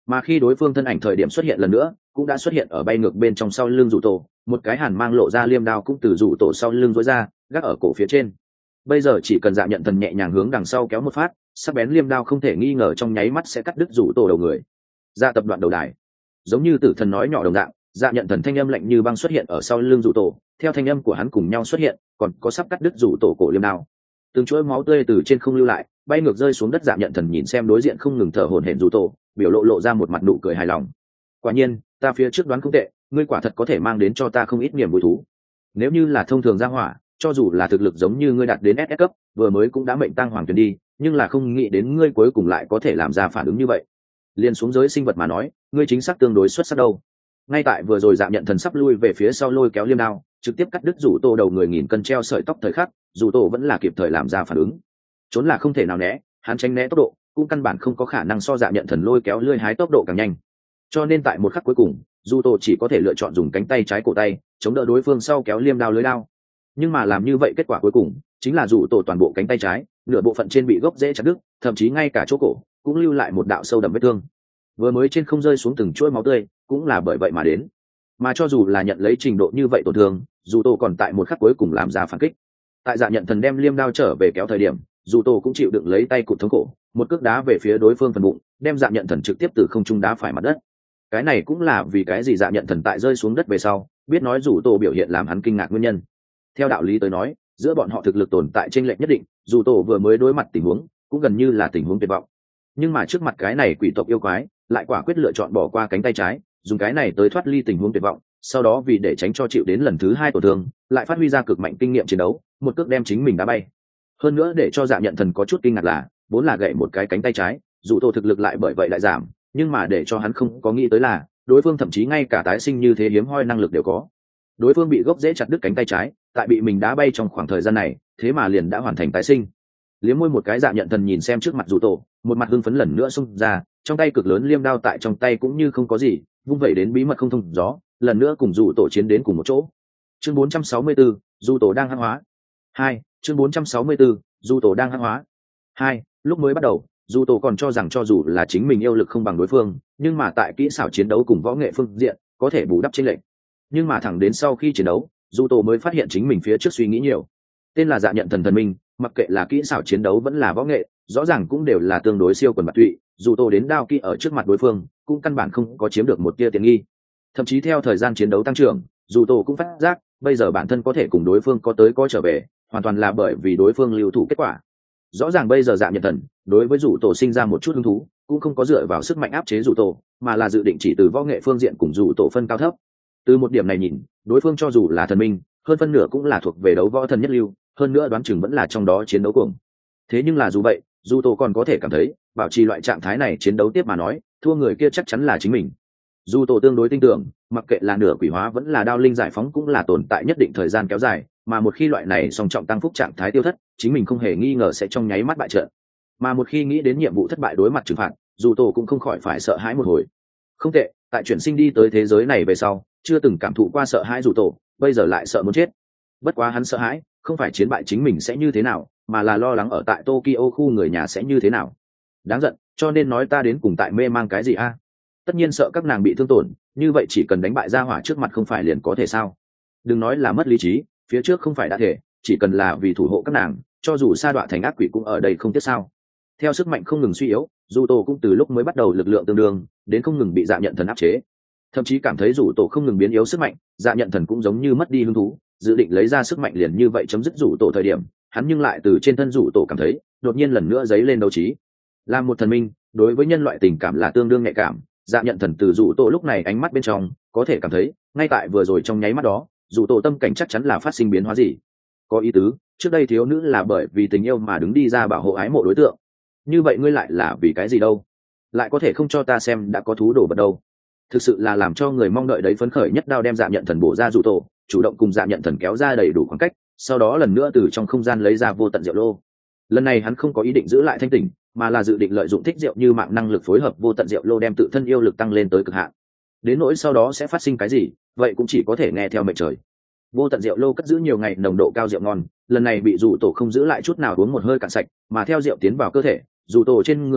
mà khi đối phương thân ảnh thời điểm xuất hiện lần nữa cũng đã xuất hiện ở bay ngược bên trong sau lưng rủ tổ, một cái hàn mang lộ ra liêm đao cũng từ rủ tổ sau lưng rối ra gác ở cổ phía trên. Bây giờ chỉ cần Dạ Nhận Thần nhẹ nhàng hướng đằng sau kéo một phát, sắc bén liêm đao không thể nghi ngờ trong nháy mắt sẽ cắt đứt rủ tổ đầu người. Dạ tập đoạn đầu đài, giống như tử thần nói nhỏ đồng dạng, Dạ Nhận Thần thanh âm lạnh như băng xuất hiện ở sau lưng rủ tổ, theo thanh âm của hắn cùng nhau xuất hiện còn có sắp cắt đứt rủ tổ cổ liêm đao. Từng chuỗi máu tươi từ trên không lưu lại, bay ngược rơi xuống đất. Dạ Nhận Thần nhìn xem đối diện không ngừng thở hổn hển rủ tổ, biểu lộ lộ ra một mặt nụ cười hài lòng. Quả nhiên ta phía trước đoán không tệ, ngươi quả thật có thể mang đến cho ta không ít niềm vui thú. Nếu như là thông thường ra hỏa, cho dù là thực lực giống như ngươi đạt đến ét ét cấp vừa mới cũng đã mệnh tăng hoàng tuyển đi, nhưng là không nghĩ đến ngươi cuối cùng lại có thể làm ra phản ứng như vậy. Liên xuống giới sinh vật mà nói, ngươi chính xác tương đối xuất sắc đâu. Ngay tại vừa rồi Dạ Nhận Thần sắp lui về phía sau lôi kéo liêm đao trực tiếp cắt đứt rủ tổ đầu người nghìn cân treo sợi tóc thời khắc, rủ tổ vẫn là kịp thời làm ra phản ứng. Trốn là không thể nào né, hắn tránh né tốc độ cũng căn bản không có khả năng so Dạ Nhận Thần lôi kéo lưỡi hái tốc độ càng nhanh, cho nên tại một khắc cuối cùng rủ tổ chỉ có thể lựa chọn dùng cánh tay trái cổ tay chống đỡ đối phương sau kéo liêm đao lưới đao. Nhưng mà làm như vậy kết quả cuối cùng chính là rủ tổ toàn bộ cánh tay trái nửa bộ phận trên bị gốc rễ chặt đứt, thậm chí ngay cả chỗ cổ cũng lưu lại một đạo sâu đậm vết thương, vừa mới trên không rơi xuống từng chuỗi máu tươi cũng là bởi vậy mà đến. Mà cho dù là nhận lấy trình độ như vậy tổn thương, dù tổ còn tại một khắc cuối cùng làm ra phản kích. Tại Dạ Nhận Thần đem liêm đao trở về kéo thời điểm, dù tổ cũng chịu đựng lấy tay cụt thống khổ, một cước đá về phía đối phương phần bụng, đem Dạ Nhận Thần trực tiếp từ không trung đá phải mặt đất. Cái này cũng là vì cái gì Dạ Nhận Thần tại rơi xuống đất về sau biết nói dù tổ biểu hiện làm hắn kinh ngạc nguyên nhân. Theo đạo lý tới nói, giữa bọn họ thực lực tồn tại chênh lệch nhất định, dù tổ vừa mới đối mặt tình huống cũng gần như là tình huống tuyệt vọng. Nhưng mà trước mặt cái này quỷ tộc yêu quái lại quả quyết lựa chọn bỏ qua cánh tay trái, dùng cái này tới thoát ly tình huống tuyệt vọng, sau đó vì để tránh cho chịu đến lần thứ hai tổn thương lại phát huy ra cực mạnh kinh nghiệm chiến đấu, một cước đem chính mình đá bay. Hơn nữa để cho Dạ Nhận Thần có chút kinh ngạc là vốn là gãy một cái cánh tay trái, dù tổ thực lực lại bởi vậy lại giảm, nhưng mà để cho hắn không có nghĩ tới là đối phương thậm chí ngay cả tái sinh như thế hiếm hoi năng lực đều có. Đối phương bị gốc dễ chặt đứt cánh tay trái, tại bị mình đá bay trong khoảng thời gian này thế mà liền đã hoàn thành tái sinh. Liếm môi một cái, Dạ Nhận Thần nhìn xem trước mặt dù tổ, một mặt hưng phấn lần nữa xông ra, trong tay cực lớn liêm đao tại trong tay cũng như không có gì, vung vẩy đến bí mật không thông gió, lần nữa cùng dù tổ chiến đến cùng một chỗ. Chương bốn trăm sáu mươi tư, dù tổ đang hắc hóa. Hai, chương bốn trăm sáu mươi tư, dù tổ đang hắc hóa. Hai, lúc mới bắt đầu, dù tổ còn cho rằng cho dù là chính mình yêu lực không bằng đối phương, nhưng mà tại kỹ xảo chiến đấu cùng võ nghệ phương diện có thể bù đắp chênh lệch. Nhưng mà thẳng đến sau khi chiến đấu, dù tổ mới phát hiện chính mình phía trước suy nghĩ nhiều. Tên là Dạ Nhận Thần thần minh, mặc kệ là kỹ xảo chiến đấu vẫn là võ nghệ, rõ ràng cũng đều là tương đối siêu quần bạt tụy, dù tổ đến đao kỹ ở trước mặt đối phương cũng căn bản không có chiếm được một tia tiện nghi. Thậm chí theo thời gian chiến đấu tăng trưởng, dù tổ cũng phát giác bây giờ bản thân có thể cùng đối phương có tới có trở về hoàn toàn là bởi vì đối phương lưu thủ kết quả. Rõ ràng bây giờ Dạ Nhận Thần đối với dù tổ sinh ra một chút hứng thú cũng không có dựa vào sức mạnh áp chế dù tổ, mà là dự định chỉ từ võ nghệ phương diện cùng dù tổ phân cao thấp. Từ một điểm này nhìn, đối phương cho dù là thần minh, hơn phân nửa cũng là thuộc về đấu võ thần nhất lưu, hơn nữa đoán chừng vẫn là trong đó chiến đấu cuồng. Thế nhưng là dù vậy, dù tổ còn có thể cảm thấy bảo trì loại trạng thái này chiến đấu tiếp mà nói, thua người kia chắc chắn là chính mình. Dù tổ tương đối tin tưởng, mặc kệ là nửa quỷ hóa vẫn là đao linh giải phóng cũng là tồn tại nhất định thời gian kéo dài, mà một khi loại này song trọng tăng phúc trạng thái tiêu thất, chính mình không hề nghi ngờ sẽ trong nháy mắt bại trận. Mà một khi nghĩ đến nhiệm vụ thất bại đối mặt trừng phạt, dù tổ cũng không khỏi phải sợ hãi một hồi. Không tệ, tại chuyển sinh đi tới thế giới này về sau, chưa từng cảm thụ qua sợ hãi dù tổ, bây giờ lại sợ muốn chết. Bất quá hắn sợ hãi không phải chiến bại chính mình sẽ như thế nào, mà là lo lắng ở tại Tokyo khu người nhà sẽ như thế nào. Đáng giận, cho nên nói ta đến cùng tại mê mang cái gì a? Tất nhiên sợ các nàng bị thương tổn, như vậy chỉ cần đánh bại gia hỏa trước mặt không phải liền có thể sao? Đừng nói là mất lý trí, phía trước không phải đã thể, chỉ cần là vì thủ hộ các nàng, cho dù sa đọa thành ác quỷ cũng ở đây không tiếc sao? Theo sức mạnh không ngừng suy yếu, dù tổ cũng từ lúc mới bắt đầu lực lượng tương đương, đến không ngừng bị Dạ Nhận Thần áp chế. Thậm chí cảm thấy dù tổ không ngừng biến yếu sức mạnh, Dạ Nhận Thần cũng giống như mất đi hứng thú, dự định lấy ra sức mạnh liền như vậy chấm dứt rủ tổ thời điểm, hắn nhưng lại từ trên thân rủ tổ cảm thấy đột nhiên lần nữa dấy lên đấu trí. Làm một thần minh, đối với nhân loại tình cảm là tương đương nhạy cảm, Dạ Nhận Thần từ rủ tổ lúc này ánh mắt bên trong có thể cảm thấy ngay tại vừa rồi trong nháy mắt đó rủ tổ tâm cảnh chắc chắn là phát sinh biến hóa gì. Có ý tứ, trước đây thiếu nữ là bởi vì tình yêu mà đứng đi ra bảo hộ ái mộ đối tượng, như vậy ngươi lại là vì cái gì đâu? Lại có thể không cho ta xem đã có thú đồ vật đâu? Thực sự là làm cho người mong đợi đấy phấn khởi nhất đao đem Dạ Nhận Thần bổ ra rủ tổ, chủ động cùng Dạ Nhận Thần kéo ra đầy đủ khoảng cách, sau đó lần nữa từ trong không gian lấy ra vô tận rượu lô. Lần này hắn không có ý định giữ lại thanh tỉnh, mà là dự định lợi dụng thích rượu như mạng năng lực phối hợp vô tận rượu lô đem tự thân yêu lực tăng lên tới cực hạn. Đến nỗi sau đó sẽ phát sinh cái gì, vậy cũng chỉ có thể nghe theo mệnh trời. Vô tận rượu lô cất giữ nhiều ngày nồng độ cao rượu ngon, lần này bị rủ tổ không giữ lại chút nào uống một hơi cạn sạch, mà theo rượu tiến vào cơ thể, rủ tổ trên người yêu lực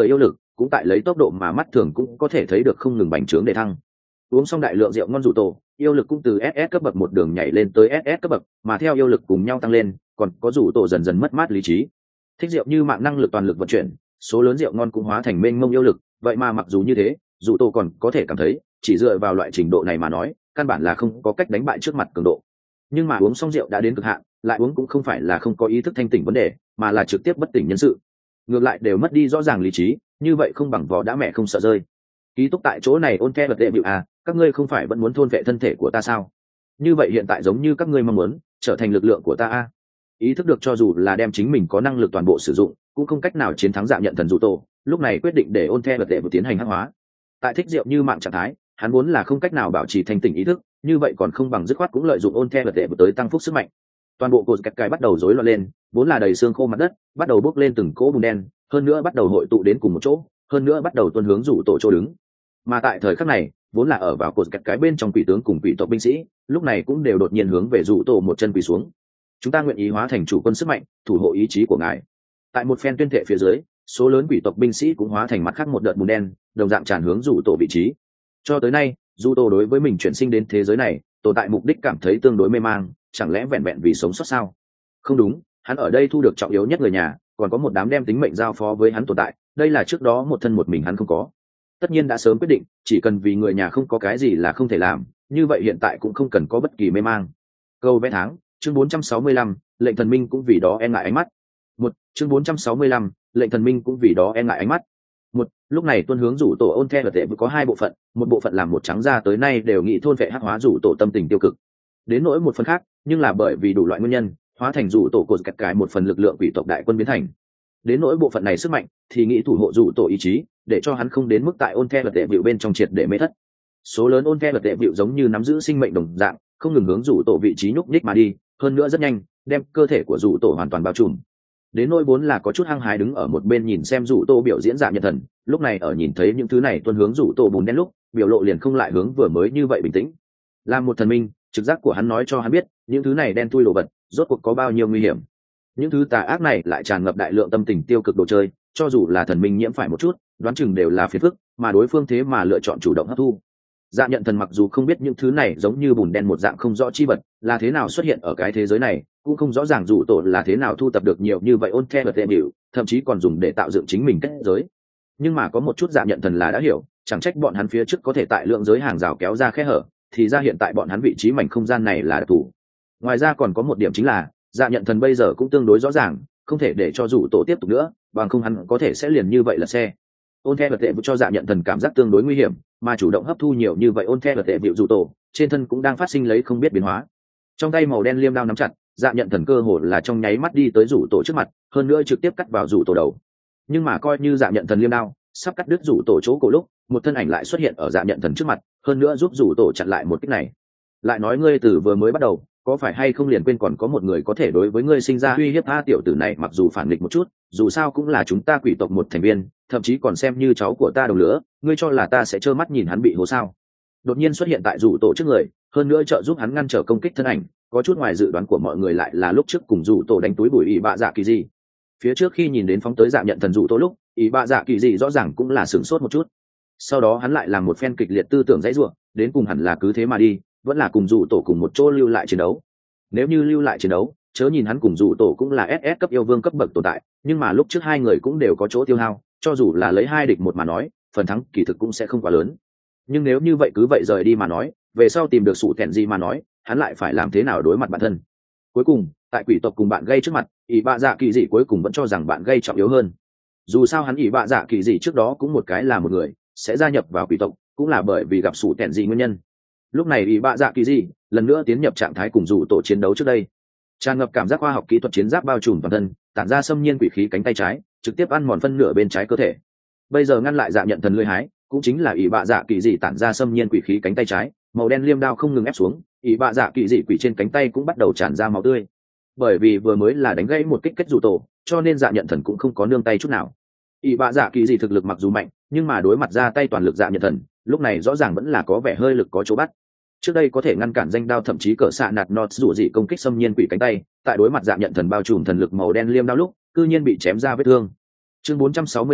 cũng tại lấy tốc độ mà mắt thường cũng có thể thấy được không ngừng bành trướng để thăng. Uống xong đại lượng rượu ngon rủ tổ, yêu lực cũng từ ét ét cấp bậc một đường nhảy lên tới ét ét cấp bậc, mà theo yêu lực cùng nhau tăng lên, còn có rủ tổ dần dần mất mát lý trí. Thích rượu như mạng năng lực toàn lực vận chuyển, số lớn rượu ngon cũng hóa thành mênh mông yêu lực, vậy mà mặc dù như thế, rủ tổ còn có thể cảm thấy, chỉ dựa vào loại trình độ này mà nói, căn bản là không có cách đánh bại trước mặt cường độ. Nhưng mà uống xong rượu đã đến cực hạn, lại uống cũng không phải là không có ý thức thanh tỉnh vấn đề, mà là trực tiếp bất tỉnh nhân sự. Ngược lại đều mất đi rõ ràng lý trí, như vậy không bằng vó đã mẹ không sợ rơi. Ký túc tại chỗ này ôn the vật đệ bịu à, các ngươi không phải vẫn muốn thôn vệ thân thể của ta sao? Như vậy hiện tại giống như các ngươi mong muốn, trở thành lực lượng của ta à? Ý thức được cho dù là đem chính mình có năng lực toàn bộ sử dụng, cũng không cách nào chiến thắng Dạ Nhận Thần Dụ Tổ, lúc này quyết định để ôn the vật đệ tiến hành hắc hóa. Tại thích rượu như mạng trạng thái, hắn muốn là không cách nào bảo trì thanh tỉnh ý thức, như vậy còn không bằng dứt khoát cũng lợi dụng ôn the vật đệ tới tăng phúc sức mạnh. Toàn bộ cột kẹt cái bắt đầu rối loạn lên, vốn là đầy xương khô mặt đất, bắt đầu bốc lên từng cỗ bùn đen, hơn nữa bắt đầu hội tụ đến cùng một chỗ, hơn nữa bắt đầu tuôn hướng Dụ Tổ chỗ đứng. Mà tại thời khắc này, vốn là ở vào cột kẹt cái bên trong quỷ tướng cùng quỷ tộc binh sĩ, lúc này cũng đều đột nhiên hướng về Dụ Tổ một chân quỳ xuống. Chúng ta nguyện ý hóa thành chủ quân sức mạnh, thủ hộ ý chí của ngài. Tại một phen tuyên thệ phía dưới, số lớn quỷ tộc binh sĩ cũng hóa thành mặt khác một đợt bùn đen, đồng dạng tràn hướng Dụ Tổ vị trí. Cho tới nay, Dụ Tổ đối với mình chuyển sinh đến thế giới này, tồn tại mục đích cảm thấy tương đối mê mang, chẳng lẽ vẹn vẹn vì sống sót sao? Không đúng, hắn ở đây thu được trọng yếu nhất người nhà, còn có một đám đem tính mệnh giao phó với hắn tồn tại, đây là trước đó một thân một mình hắn không có. Tất nhiên đã sớm quyết định, chỉ cần vì người nhà không có cái gì là không thể làm, như vậy hiện tại cũng không cần có bất kỳ mê mang. Câu vẽ tháng, chương bốn trăm sáu mươi lăm, lệnh thần minh cũng vì đó e ngại ánh mắt. Một, chương bốn trăm sáu mươi lăm, lệnh thần minh cũng vì đó e ngại ánh mắt. Một, lúc này tuân hướng Dụ Tổ ôn the vật tệ có hai bộ phận, một bộ phận làm một trắng ra tới nay đều nghĩ thôn vệ hắc hóa Dụ Tổ tâm tình tiêu cực. Đến nỗi một phần khác, nhưng là bởi vì đủ loại nguyên nhân, hóa thành Dụ Tổ cột kẹt cái một phần lực lượng quỷ tộc đại quân biến thành. Đến nỗi bộ phận này sức mạnh, thì nghĩ thủ hộ Dụ Tổ ý chí, để cho hắn không đến mức tại ôn the vật tệ bên trong triệt để mê thất. Số lớn ôn the vật tệ giống như nắm giữ sinh mệnh đồng dạng, không ngừng hướng Dụ Tổ vị trí nhúc nhích mà đi, hơn nữa rất nhanh, đem cơ thể của Dụ Tổ hoàn toàn bao trùm. Đến nỗi vốn là có chút hăng hái đứng ở một bên nhìn xem Dụ Tổ biểu diễn Dạ Nhận Thần, lúc này ở nhìn thấy những thứ này tuân hướng Dụ Tổ bùn đen lúc, biểu lộ liền không lại hướng vừa mới như vậy bình tĩnh. Làm một thần minh, trực giác của hắn nói cho hắn biết, những thứ này đen thui đồ vật, rốt cuộc có bao nhiêu nguy hiểm. Những thứ tà ác này lại tràn ngập đại lượng tâm tình tiêu cực đồ chơi, cho dù là thần minh nhiễm phải một chút, đoán chừng đều là phiền phức, mà đối phương thế mà lựa chọn chủ động hấp thu. Dạ Nhận Thần mặc dù không biết những thứ này giống như bùn đen một dạng không rõ chi vật là thế nào xuất hiện ở cái thế giới này, cũng không rõ ràng Dụ Tổ là thế nào thu tập được nhiều như vậy ôn the vật tệ biểu, thậm chí còn dùng để tạo dựng chính mình kết giới. Nhưng mà có một chút Dạ Nhận Thần là đã hiểu, chẳng trách bọn hắn phía trước có thể tại lượng giới hàng rào kéo ra khe hở, thì ra hiện tại bọn hắn vị trí mảnh không gian này là đặc thù. Ngoài ra còn có một điểm chính là, Dạ Nhận Thần bây giờ cũng tương đối rõ ràng, không thể để cho Dụ Tổ tiếp tục nữa, bằng không hắn có thể sẽ liền như vậy là xe. Ôn the vật tệ cho Dạ Nhận Thần cảm giác tương đối nguy hiểm, mà chủ động hấp thu nhiều như vậy ôn the vật tệ bịu Dụ Tổ, trên thân cũng đang phát sinh lấy không biết biến hóa. Trong tay màu đen liêm đao nắm chặt, Dạ Nhận Thần cơ hồ là trong nháy mắt đi tới Dụ Tổ trước mặt, hơn nữa trực tiếp cắt vào Dụ Tổ đầu. Nhưng mà coi như Dạ Nhận Thần liêm đao sắp cắt đứt Dụ Tổ chỗ cổ lúc, một thân ảnh lại xuất hiện ở Dạ Nhận Thần trước mặt, hơn nữa giúp Dụ Tổ chặn lại một kích này. Lại nói ngươi từ vừa mới bắt đầu, có phải hay không liền quên còn có một người có thể đối với ngươi sinh ra uy hiếp? A tiểu tử này mặc dù phản nghịch một chút, dù sao cũng là chúng ta quỷ tộc một thành viên, thậm chí còn xem như cháu của ta đồng lứa, ngươi cho là ta sẽ trơ mắt nhìn hắn bị hố sao? Đột nhiên xuất hiện tại Dụ Tổ trước người, hơn nữa trợ giúp hắn ngăn trở công kích thân ảnh, có chút ngoài dự đoán của mọi người lại là lúc trước cùng Dụ Tổ đánh túi bụi ỷ bạ dạ kỳ gì. Phía trước khi nhìn đến phóng tới Dạ Nhận Thần Dụ Tổ lúc, ỷ bạ dạ kỳ gì rõ ràng cũng là sửng sốt một chút. Sau đó hắn lại làm một phen kịch liệt tư tưởng dãy rủa, đến cùng hẳn là cứ thế mà đi, vẫn là cùng Dụ Tổ cùng một chỗ lưu lại chiến đấu. Nếu như lưu lại chiến đấu, chớ nhìn hắn cùng Dụ Tổ cũng là ét ét cấp yêu vương cấp bậc tồn tại, nhưng mà lúc trước hai người cũng đều có chỗ tiêu hao, cho dù là lấy hai địch một mà nói, phần thắng kỳ thực cũng sẽ không quá lớn. Nhưng nếu như vậy cứ vậy rời đi mà nói, về sau tìm được sụ thẹn gì mà nói, hắn lại phải làm thế nào đối mặt bản thân? Cuối cùng, tại quỷ tộc cùng bạn gây trước mặt, ỷ bạ dạ kỳ dị cuối cùng vẫn cho rằng bạn gây trọng yếu hơn. Dù sao hắn ỷ bạ dạ kỳ dị trước đó cũng một cái là một người sẽ gia nhập vào quỷ tộc, cũng là bởi vì gặp sụ thẹn gì nguyên nhân. Lúc này ỷ bạ dạ kỳ dị lần nữa tiến nhập trạng thái cùng Dụ Tổ chiến đấu trước đây, tràn ngập cảm giác khoa học kỹ thuật chiến giáp bao trùm toàn thân, tản ra xâm nhiên quỷ khí cánh tay trái, trực tiếp ăn mòn phân nửa bên trái cơ thể. Bây giờ ngăn lại Dạ Nhận Thần lưỡi hái, cũng chính là ỷ bạ dạ kỳ dị tản ra xâm nhiên quỷ khí cánh tay trái, màu đen liêm đao không ngừng ép xuống, ỷ bạ dạ kỳ dị quỷ trên cánh tay cũng bắt đầu tràn ra máu tươi. Bởi vì vừa mới là đánh gãy một kích kết Dụ Tổ, cho nên Dạ Nhận Thần cũng không có nương tay chút nào. ỷ bạ dạ kỳ dị thực lực mặc dù mạnh, nhưng mà đối mặt ra tay toàn lực Dạ Nhận Thần, lúc này rõ ràng vẫn là có vẻ hơi lực có chỗ bắt. Trước đây có thể ngăn cản danh đao thậm chí cỡ xạ nạt nọt rủ dị công kích xâm nhiên quỷ cánh tay, tại đối mặt Dạ Nhận Thần bao trùm thần lực màu đen liêm đao lúc, cư nhiên bị chém ra vết thương. Chương bốn trăm sáu mươi lăm,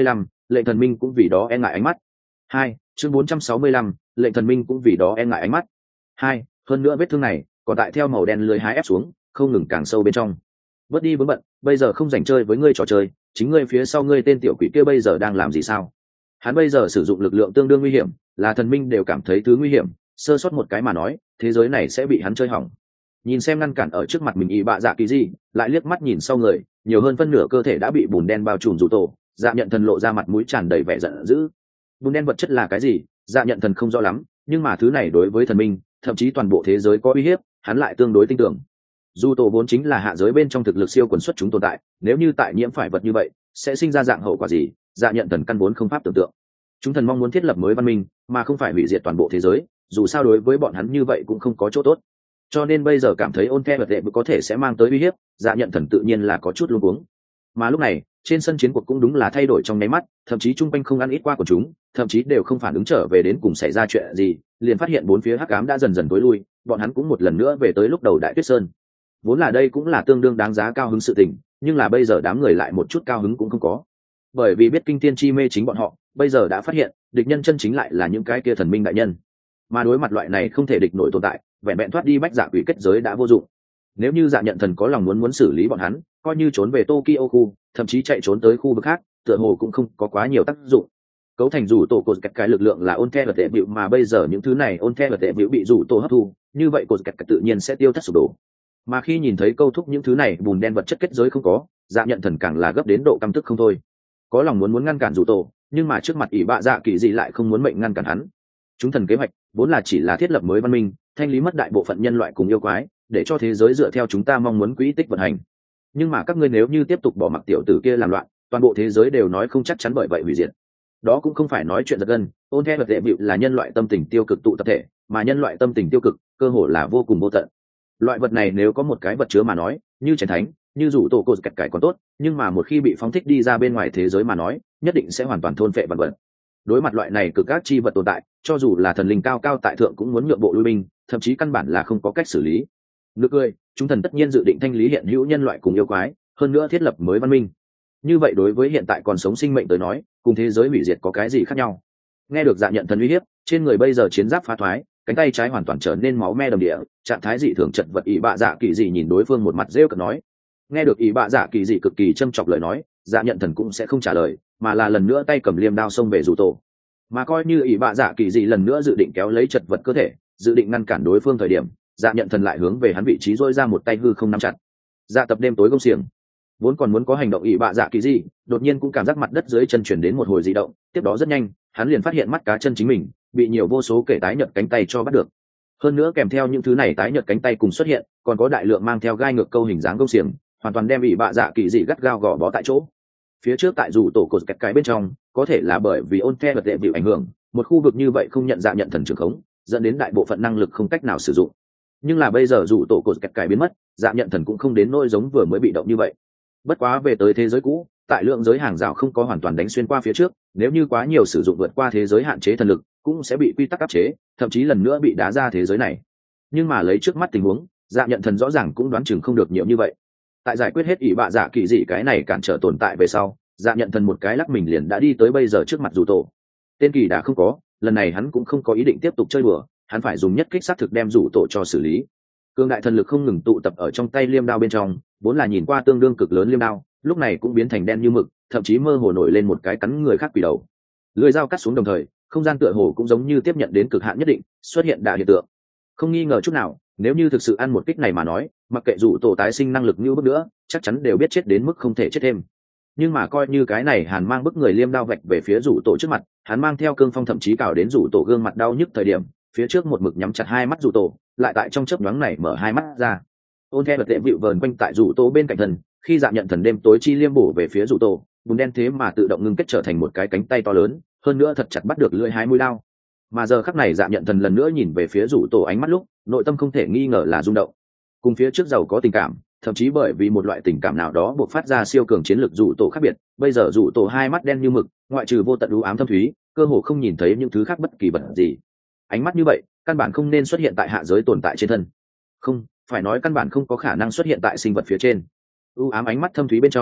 lệnh thần minh cũng vì đó e ngại ánh mắt. Hai, chương bốn trăm sáu mươi lăm, lệnh thần minh cũng vì đó e ngại ánh mắt. Hai, hơn nữa vết thương này còn tại theo màu đen lưới hái ép xuống, không ngừng càng sâu bên trong. Bớt đi vướng bận, bây giờ không rảnh chơi với ngươi trò chơi, chính ngươi phía sau ngươi tên tiểu quỷ kia bây giờ đang làm gì sao? Hắn bây giờ sử dụng lực lượng tương đương nguy hiểm, là thần minh đều cảm thấy thứ nguy hiểm, sơ sót một cái mà nói, thế giới này sẽ bị hắn chơi hỏng. Nhìn xem ngăn cản ở trước mặt mình y bạ dạ kỳ gì, lại liếc mắt nhìn sau người, nhiều hơn phân nửa cơ thể đã bị bùn đen bao trùm rủ tổ, dạ nhận thần lộ ra mặt mũi tràn đầy vẻ giận dữ. Bùn đen vật chất là cái gì, dạ nhận thần không rõ lắm, nhưng mà thứ này đối với thần minh, thậm chí toàn bộ thế giới có uy hiếp, hắn lại tương đối tin tưởng. Dù tổ vốn chính là hạ giới bên trong thực lực siêu quần xuất chúng tồn tại, nếu như tại nhiễm phải vật như vậy, sẽ sinh ra dạng hậu quả gì, dạ nhận thần căn vốn không pháp tưởng tượng. Chúng thần mong muốn thiết lập mới văn minh, mà không phải hủy diệt toàn bộ thế giới, dù sao đối với bọn hắn như vậy cũng không có chỗ tốt. Cho nên bây giờ cảm thấy ôn the vật đệ có thể sẽ mang tới uy hiếp, dạ nhận thần tự nhiên là có chút luống cuống. Mà lúc này, trên sân chiến cuộc cũng đúng là thay đổi trong nháy mắt, thậm chí trung quanh không ăn ít qua của chúng, thậm chí đều không phản ứng trở về đến cùng xảy ra chuyện gì, liền phát hiện bốn phía hắc ám đã dần dần tối lui, bọn hắn cũng một lần nữa về tới lúc đầu Đại Tuyết Sơn. Vốn là đây cũng là tương đương đáng giá cao hứng sự tình, nhưng là bây giờ đám người lại một chút cao hứng cũng không có, bởi vì biết kinh tiên chi mê chính bọn họ bây giờ đã phát hiện địch nhân chân chính lại là những cái kia thần minh đại nhân, mà đối mặt loại này không thể địch nổi tồn tại, vẹn vẹn thoát đi bách dạ quỷ kết giới đã vô dụng. Nếu như dạ nhận thần có lòng muốn muốn xử lý bọn hắn, coi như trốn về Tokyo khu, thậm chí chạy trốn tới khu vực khác, tựa hồ cũng không có quá nhiều tác dụng. Cấu thành rủ tổ cột kẹt cái lực lượng là ôn the vật tệ bịu, mà bây giờ những thứ này ôn the vật tệ bịu bị rủ tổ hấp thu, như vậy cột kẹt tự nhiên sẽ tiêu thất sụp đổ. Mà khi nhìn thấy câu thúc những thứ này bùn đen vật chất kết giới không có, dạ nhận thần càng là gấp đến độ căm tức không thôi. Có lòng muốn muốn ngăn cản rủ tổ, nhưng mà trước mặt ỷ bạ dạ kỳ dị lại không muốn mệnh ngăn cản hắn. Chúng thần kế hoạch vốn là chỉ là thiết lập mới văn minh, thanh lý mất đại bộ phận nhân loại cùng yêu quái, để cho thế giới dựa theo chúng ta mong muốn quỹ tích vận hành. Nhưng mà các ngươi nếu như tiếp tục bỏ mặc tiểu tử kia làm loạn, toàn bộ thế giới đều nói không chắc chắn bởi vậy hủy diệt. Đó cũng không phải nói chuyện giật gân, ôn the vật đệ bịu là nhân loại tâm tình tiêu cực tụ tập thể, mà nhân loại tâm tình tiêu cực cơ hồ là vô cùng vô tận. Loại vật này nếu có một cái vật chứa mà nói, như chén thánh, như rủ tổ cột kẹt cải còn tốt, nhưng mà một khi bị phóng thích đi ra bên ngoài thế giới mà nói, nhất định sẽ hoàn toàn thôn phệ vật vật. Đối mặt loại này cực ác chi vật tồn tại, cho dù là thần linh cao cao tại thượng cũng muốn nhượng bộ lui binh, thậm chí căn bản là không có cách xử lý. Nước ơi, chúng thần tất nhiên dự định thanh lý hiện hữu nhân loại cùng yêu quái, hơn nữa thiết lập mới văn minh. Như vậy đối với hiện tại còn sống sinh mệnh tới nói, cùng thế giới hủy diệt có cái gì khác nhau? Nghe được dạ nhận thần uy hiếp, trên người bây giờ chiến giáp phá thoái, cánh tay trái hoàn toàn trở nên máu me đầm địa, trạng thái dị thường chật vật. Ỷ bạ dạ kỳ dị nhìn đối phương một mặt rêu cợt nói. Nghe được ỷ bạ dạ kỳ dị cực kỳ châm chọc lời nói, dạ nhận thần cũng sẽ không trả lời, mà là lần nữa tay cầm liêm đao xông về rủ tổ. Mà coi như ỷ bạ dạ kỳ dị lần nữa dự định kéo lấy chật vật cơ thể, dự định ngăn cản đối phương thời điểm, dạ nhận thần lại hướng về hắn vị trí dỗi ra một tay hư không nắm chặt. Dạ tập đêm tối gông xiềng, vốn còn muốn có hành động ỷ bạ dạ kỳ dị, đột nhiên cũng cảm giác mặt đất dưới chân chuyển đến một hồi dị động, tiếp đó rất nhanh hắn liền phát hiện mắt cá chân chính mình bị nhiều vô số kể tái nhợt cánh tay cho bắt được. Hơn nữa kèm theo những thứ này tái nhợt cánh tay cùng xuất hiện, còn có đại lượng mang theo gai ngược câu hình dáng gông xiềng, hoàn toàn đem ỷ bạ dạ kỳ dị gắt gao gò bó tại chỗ. Phía trước tại rủ tổ cột kẹt cái bên trong, có thể là bởi vì ôn the vật đệ bị ảnh hưởng, một khu vực như vậy không nhận dạ nhận thần trường khống, dẫn đến đại bộ phận năng lực không cách nào sử dụng. Nhưng là bây giờ rủ tổ cột kẹt cái biến mất, dạ nhận thần cũng không đến nỗi giống vừa mới bị động như vậy. Bất quá về tới thế giới cũ, tại lượng giới hàng rào không có hoàn toàn đánh xuyên qua phía trước, nếu như quá nhiều sử dụng vượt qua thế giới hạn chế thần lực, cũng sẽ bị quy tắc áp chế, thậm chí lần nữa bị đá ra thế giới này. Nhưng mà lấy trước mắt tình huống, dạ nhận thần rõ ràng cũng đoán chừng không được nhiều như vậy. Tại giải quyết hết ỷ bạ dạ kỳ dị cái này cản trở tồn tại về sau, dạ nhận thần một cái lắc mình liền đã đi tới bây giờ trước mặt rủ tổ. Tên kỳ đã không có, lần này hắn cũng không có ý định tiếp tục chơi bừa, hắn phải dùng nhất kích sát thực đem rủ tổ cho xử lý. Cương đại thần lực không ngừng tụ tập ở trong tay liêm đao bên trong, vốn là nhìn qua tương đương cực lớn liêm đao, lúc này cũng biến thành đen như mực, thậm chí mơ hồ nổi lên một cái cắn người khác quỷ đầu. Lưỡi dao cắt xuống đồng thời, không gian tựa hồ cũng giống như tiếp nhận đến cực hạn nhất định, xuất hiện đại hiện tượng. Không nghi ngờ chút nào, nếu như thực sự ăn một kích này mà nói, mặc kệ rủ tổ tái sinh năng lực như bước nữa, chắc chắn đều biết chết đến mức không thể chết thêm. Nhưng mà coi như cái này Hàn mang bức người liêm đao vạch về phía rủ tổ trước mặt, hắn mang theo cương phong thậm chí cào đến rủ tổ gương mặt đau nhức thời điểm, phía trước một mực nhắm chặt hai mắt rủ tổ, lại tại trong chớp nhoáng này mở hai mắt ra. Ôn the vật tệ vịu vờn quanh tại rủ tổ bên cạnh thần, khi dạ nhận thần đêm tối chi liêm bổ về phía rủ tổ, bùn đen thế mà tự động ngưng kết trở thành một cái cánh tay to lớn, hơn nữa thật chặt bắt được lưỡi hái mũi đao. Mà giờ khắc này dạ nhận thần lần nữa nhìn về phía rủ tổ ánh mắt lúc, nội tâm không thể nghi ngờ là rung động. Cùng phía trước giàu có tình cảm, thậm chí bởi vì một loại tình cảm nào đó buộc phát ra siêu cường chiến lược rủ tổ khác biệt, bây giờ rủ tổ hai mắt đen như mực, ngoại trừ vô tận u ám thâm thúy, cơ hồ không nhìn thấy những thứ khác bất kỳ vật gì. Ánh mắt như vậy, căn bản không nên xuất hiện tại hạ giới tồn tại trên thân. Không, phải nói căn bản không có khả năng xuất hiện tại sinh vật phía trên. U ám ánh mắt thâm thúy bên trong,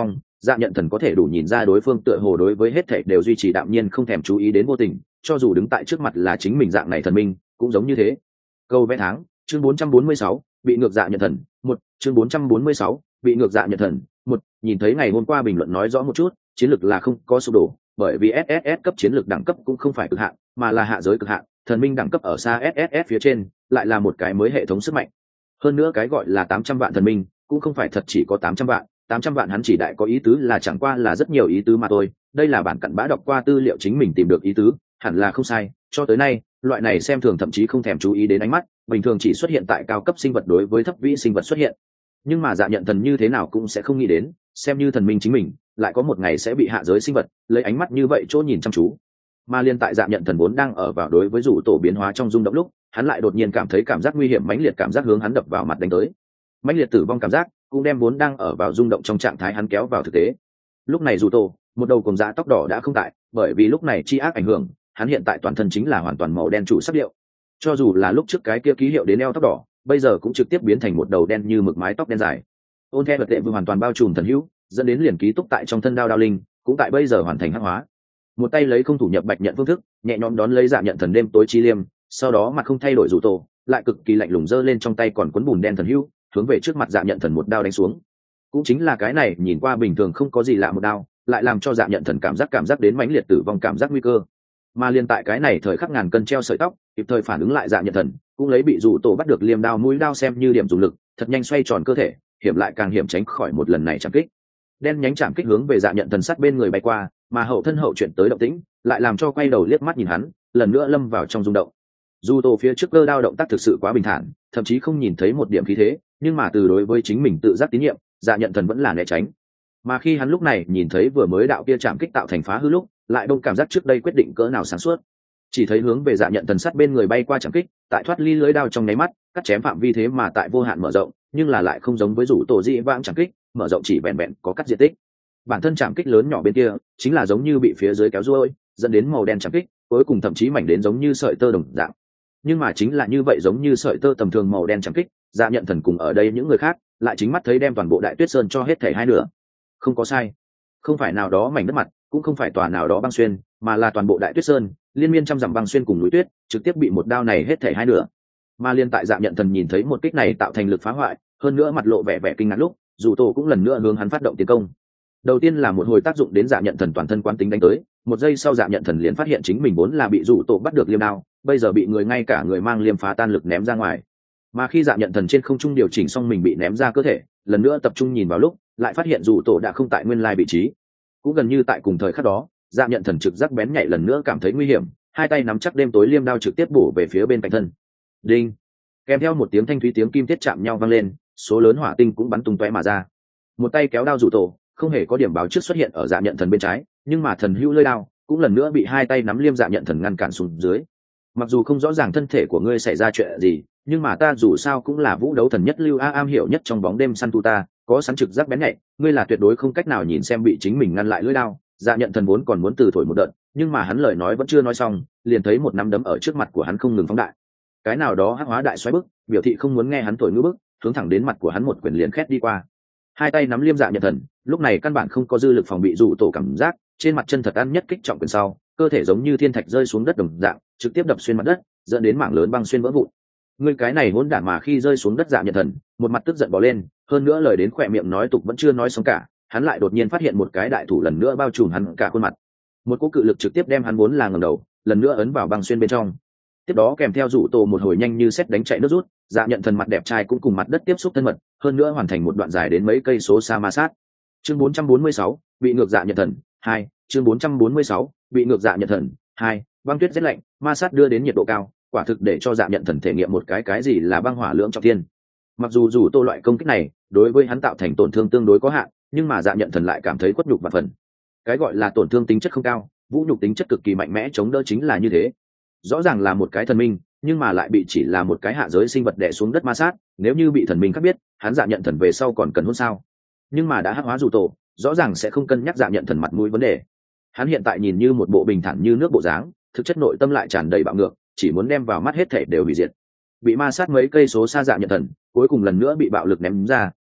dạ nhận thần có thể đủ nhìn ra đối phương tựa hồ đối với hết thảy đều duy trì đạm nhiên, không thèm chú ý đến vô tình, cho dù đứng tại trước mặt là chính mình dạng này thần minh cũng giống như thế. Câu vẽ tháng, chương bốn trăm bốn mươi sáu, bị ngược dạ nhận thần một, chương bốn trăm bốn mươi sáu, bị ngược dạ nhận thần một. Nhìn thấy ngày hôm qua bình luận nói rõ một chút, chiến lược là không có sụp đổ, bởi vì ét ét ét cấp chiến lược đẳng cấp cũng không phải cực hạn, mà là hạ giới cực hạn, thần minh đẳng cấp ở xa ét ét ét phía trên, lại là một cái mới hệ thống sức mạnh. Hơn nữa cái gọi là tám trăm vạn thần minh, cũng không phải thật chỉ có tám trăm vạn, tám trăm vạn hắn chỉ đại có ý tứ là chẳng qua là rất nhiều ý tứ mà thôi, đây là bản cặn bã đọc qua tư liệu chính mình tìm được ý tứ, hẳn là không sai, cho tới nay, loại này xem thường thậm chí không thèm chú ý đến ánh mắt, bình thường chỉ xuất hiện tại cao cấp sinh vật đối với thấp vĩ sinh vật xuất hiện. Nhưng mà dạ nhận thần như thế nào cũng sẽ không nghĩ đến, xem như thần minh chính mình, lại có một ngày sẽ bị hạ giới sinh vật lấy ánh mắt như vậy chỗ nhìn chăm chú. Mà liên tại dạ nhận thần vốn đang ở vào đối với rủ tổ biến hóa trong rung động lúc, hắn lại đột nhiên cảm thấy cảm giác nguy hiểm mãnh liệt, cảm giác hướng hắn đập vào mặt đánh tới. Mãnh liệt tử vong cảm giác cũng đem vốn đang ở vào rung động trong trạng thái hắn kéo vào thực tế. Lúc này rủ tổ, một đầu cùng dạ tóc đỏ đã không tại, bởi vì lúc này chi ác ảnh hưởng, hắn hiện tại toàn thân chính là hoàn toàn màu đen chủ sắc điệu. Cho dù là lúc trước cái kia ký hiệu đến eo tóc đỏ, bây giờ cũng trực tiếp biến thành một đầu đen như mực mái tóc đen dài. Ôn the vật tệ vừa hoàn toàn bao trùm thần hữu, dẫn đến liền ký túc tại trong thân đao đao linh, cũng tại bây giờ hoàn thành hắc hóa. Một tay lấy không thủ nhập bạch nhận phương thức, nhẹ nhõm đón lấy dạ nhận thần đêm tối chi liêm, sau đó mặt không thay đổi rủ tổ, lại cực kỳ lạnh lùng giơ lên trong tay còn cuốn bùn đen thần hữu, hướng về trước mặt dạ nhận thần một đao đánh xuống. Cũng chính là cái này nhìn qua bình thường không có gì lạ một đao, lại làm cho dạ nhận thần cảm giác cảm giác đến mãnh liệt tử vong cảm giác nguy cơ. Mà liên tại cái này thời khắc ngàn cân treo sợi tóc, kịp thời phản ứng lại dạ nhận thần, cũng lấy bị rủ tổ bắt được liêm đao mũi đao xem như điểm dùng lực, thật nhanh xoay tròn cơ thể, hiểm lại càng hiểm tránh khỏi một lần này chạm kích. Đen nhánh chạm kích hướng về dạ nhận thần sát bên người bay qua, mà hậu thân hậu chuyển tới động tĩnh, lại làm cho quay đầu liếc mắt nhìn hắn, lần nữa lâm vào trong rung động. Dù tổ phía trước cơ đao động tác thực sự quá bình thản, thậm chí không nhìn thấy một điểm khí thế, nhưng mà từ đối với chính mình tự giác tín nhiệm, dạ nhận thần vẫn là né tránh. Mà khi hắn lúc này nhìn thấy vừa mới đạo kia chạm kích tạo thành phá hư lúc, lại đông cảm giác trước đây quyết định cỡ nào sáng suốt. Chỉ thấy hướng về dạ nhận thần sát bên người bay qua chạm kích, tại thoát ly lưới đao trong nháy mắt, cắt chém phạm vi thế mà tại vô hạn mở rộng, nhưng là lại không giống với rủ tổ dị vãng chạm kích, mở rộng chỉ vẹn vẹn có cắt diện tích. Bản thân chạm kích lớn nhỏ bên kia, chính là giống như bị phía dưới kéo ruôi, dẫn đến màu đen chạm kích, cuối cùng thậm chí mảnh đến giống như sợi tơ đồng dạng. Nhưng mà chính là như vậy, giống như sợi tơ tầm thường màu đen chạm kích, dạ nhận thần cùng ở đây những người khác, lại chính mắt thấy đem toàn bộ Đại Tuyết Sơn cho hết thảy hai nửa. Không có sai, không phải nào đó mảnh đất mặt, cũng không phải tòa nào đó băng xuyên, mà là toàn bộ Đại Tuyết Sơn, liên miên trăm dặm băng xuyên cùng núi tuyết, trực tiếp bị một đao này hết thảy hai nửa. Mà liên tại dạ nhận thần nhìn thấy một kích này tạo thành lực phá hoại, hơn nữa mặt lộ vẻ vẻ kinh ngạc lúc, dù tổ cũng lần nữa hướng hắn phát động tiến công. Đầu tiên là một hồi tác dụng đến dạ nhận thần toàn thân quán tính đánh tới, một giây sau dạ nhận thần liền phát hiện chính mình vốn là bị rủ tổ bắt được liêm đao, bây giờ bị người ngay cả người mang liêm phá tan lực ném ra ngoài. Mà khi dạ nhận thần trên không trung điều chỉnh xong mình bị ném ra cơ thể, lần nữa tập trung nhìn vào lúc, lại phát hiện rủ tổ đã không tại nguyên lai vị trí. Cũng gần như tại cùng thời khắc đó, dạ nhận thần trực giác bén nhạy lần nữa cảm thấy nguy hiểm, hai tay nắm chắc đêm tối liêm đao trực tiếp bổ về phía bên cạnh thân. Đinh! Kèm theo một tiếng thanh thúy tiếng kim thiết chạm nhau vang lên, số lớn hỏa tinh cũng bắn tung tóe mà ra. Một tay kéo đao rủ tổ, không hề có điểm báo trước xuất hiện ở dạ nhận thần bên trái, nhưng mà thần hữu lơi đao cũng lần nữa bị hai tay nắm liêm dạ nhận thần ngăn cản xuống dưới. Mặc dù không rõ ràng thân thể của ngươi xảy ra chuyện gì, nhưng mà ta dù sao cũng là vũ đấu thần nhất lưu a am hiểu nhất trong bóng đêm săn tu ta, có sẵn trực giác bén nhạy, ngươi là tuyệt đối không cách nào nhìn xem bị chính mình ngăn lại lưỡi đao. Dạ nhận thần vốn còn muốn từ thổi một đợt, nhưng mà hắn lời nói vẫn chưa nói xong, liền thấy một nắm đấm ở trước mặt của hắn không ngừng phóng đại. Cái nào đó hắc hóa đại xoáy bức, biểu thị không muốn nghe hắn thổi ngữ bức, hướng thẳng đến mặt của hắn một quyền liền khét đi qua. Hai tay nắm liêm dạ nhận thần, lúc này căn bản không có dư lực phòng bị dụ tổ cảm giác, trên mặt chân thật ăn nhất kích trọng quyền sau, cơ thể giống như thiên thạch rơi xuống đất đồng dạng, trực tiếp đập xuyên mặt đất, dẫn đến mảng lớn băng xuyên vỡ vụn. Ngươi cái này hỗn đản, mà khi rơi xuống đất dạ nhận thần, một mặt tức giận bò lên, hơn nữa lời đến khỏe miệng nói tục vẫn chưa nói xong cả, hắn lại đột nhiên phát hiện một cái đại thủ lần nữa bao trùm hắn cả khuôn mặt. Một cú cự lực trực tiếp đem hắn vốn là ngẩng đầu, lần nữa ấn vào băng xuyên bên trong. Tiếp đó kèm theo dụ tổ một hồi nhanh như sét đánh chạy nước rút, dạ nhận thần mặt đẹp trai cũng cùng mặt đất tiếp xúc thân mật, hơn nữa hoàn thành một đoạn dài đến mấy cây số xa ma sát. Chương bốn trăm bốn mươi sáu, bị ngược dạ nhận thần hai, chương bốn trăm bốn mươi sáu, bị ngược dạ nhận thần hai. Băng tuyết rét lạnh, ma sát đưa đến nhiệt độ cao, quả thực để cho dạ nhận thần thể nghiệm một cái cái gì là băng hỏa lưỡng trọng thiên. Mặc dù dù tô loại công kích này đối với hắn tạo thành tổn thương tương đối có hạn, nhưng mà dạ nhận thần lại cảm thấy quất nhục và phần. Cái gọi là tổn thương tính chất không cao, vũ nhục tính chất cực kỳ mạnh mẽ chống đỡ chính là như thế. Rõ ràng là một cái thần minh, nhưng mà lại bị chỉ là một cái hạ giới sinh vật đè xuống đất ma sát, nếu như bị thần minh khác biết, hắn dạ nhận thần về sau còn cần hôn sao? Nhưng mà đã hắc hóa dù tổ, rõ ràng sẽ không cân nhắc dạ nhận thần mặt mũi vấn đề. Hắn hiện tại nhìn như một bộ bình thản như nước bộ dáng, thực chất nội tâm lại tràn đầy bạo ngược, chỉ muốn đem vào mắt hết thể đều hủy diệt. Bị ma sát mấy cây số xa dạ nhận thần, cuối cùng lần nữa bị bạo lực ném ra,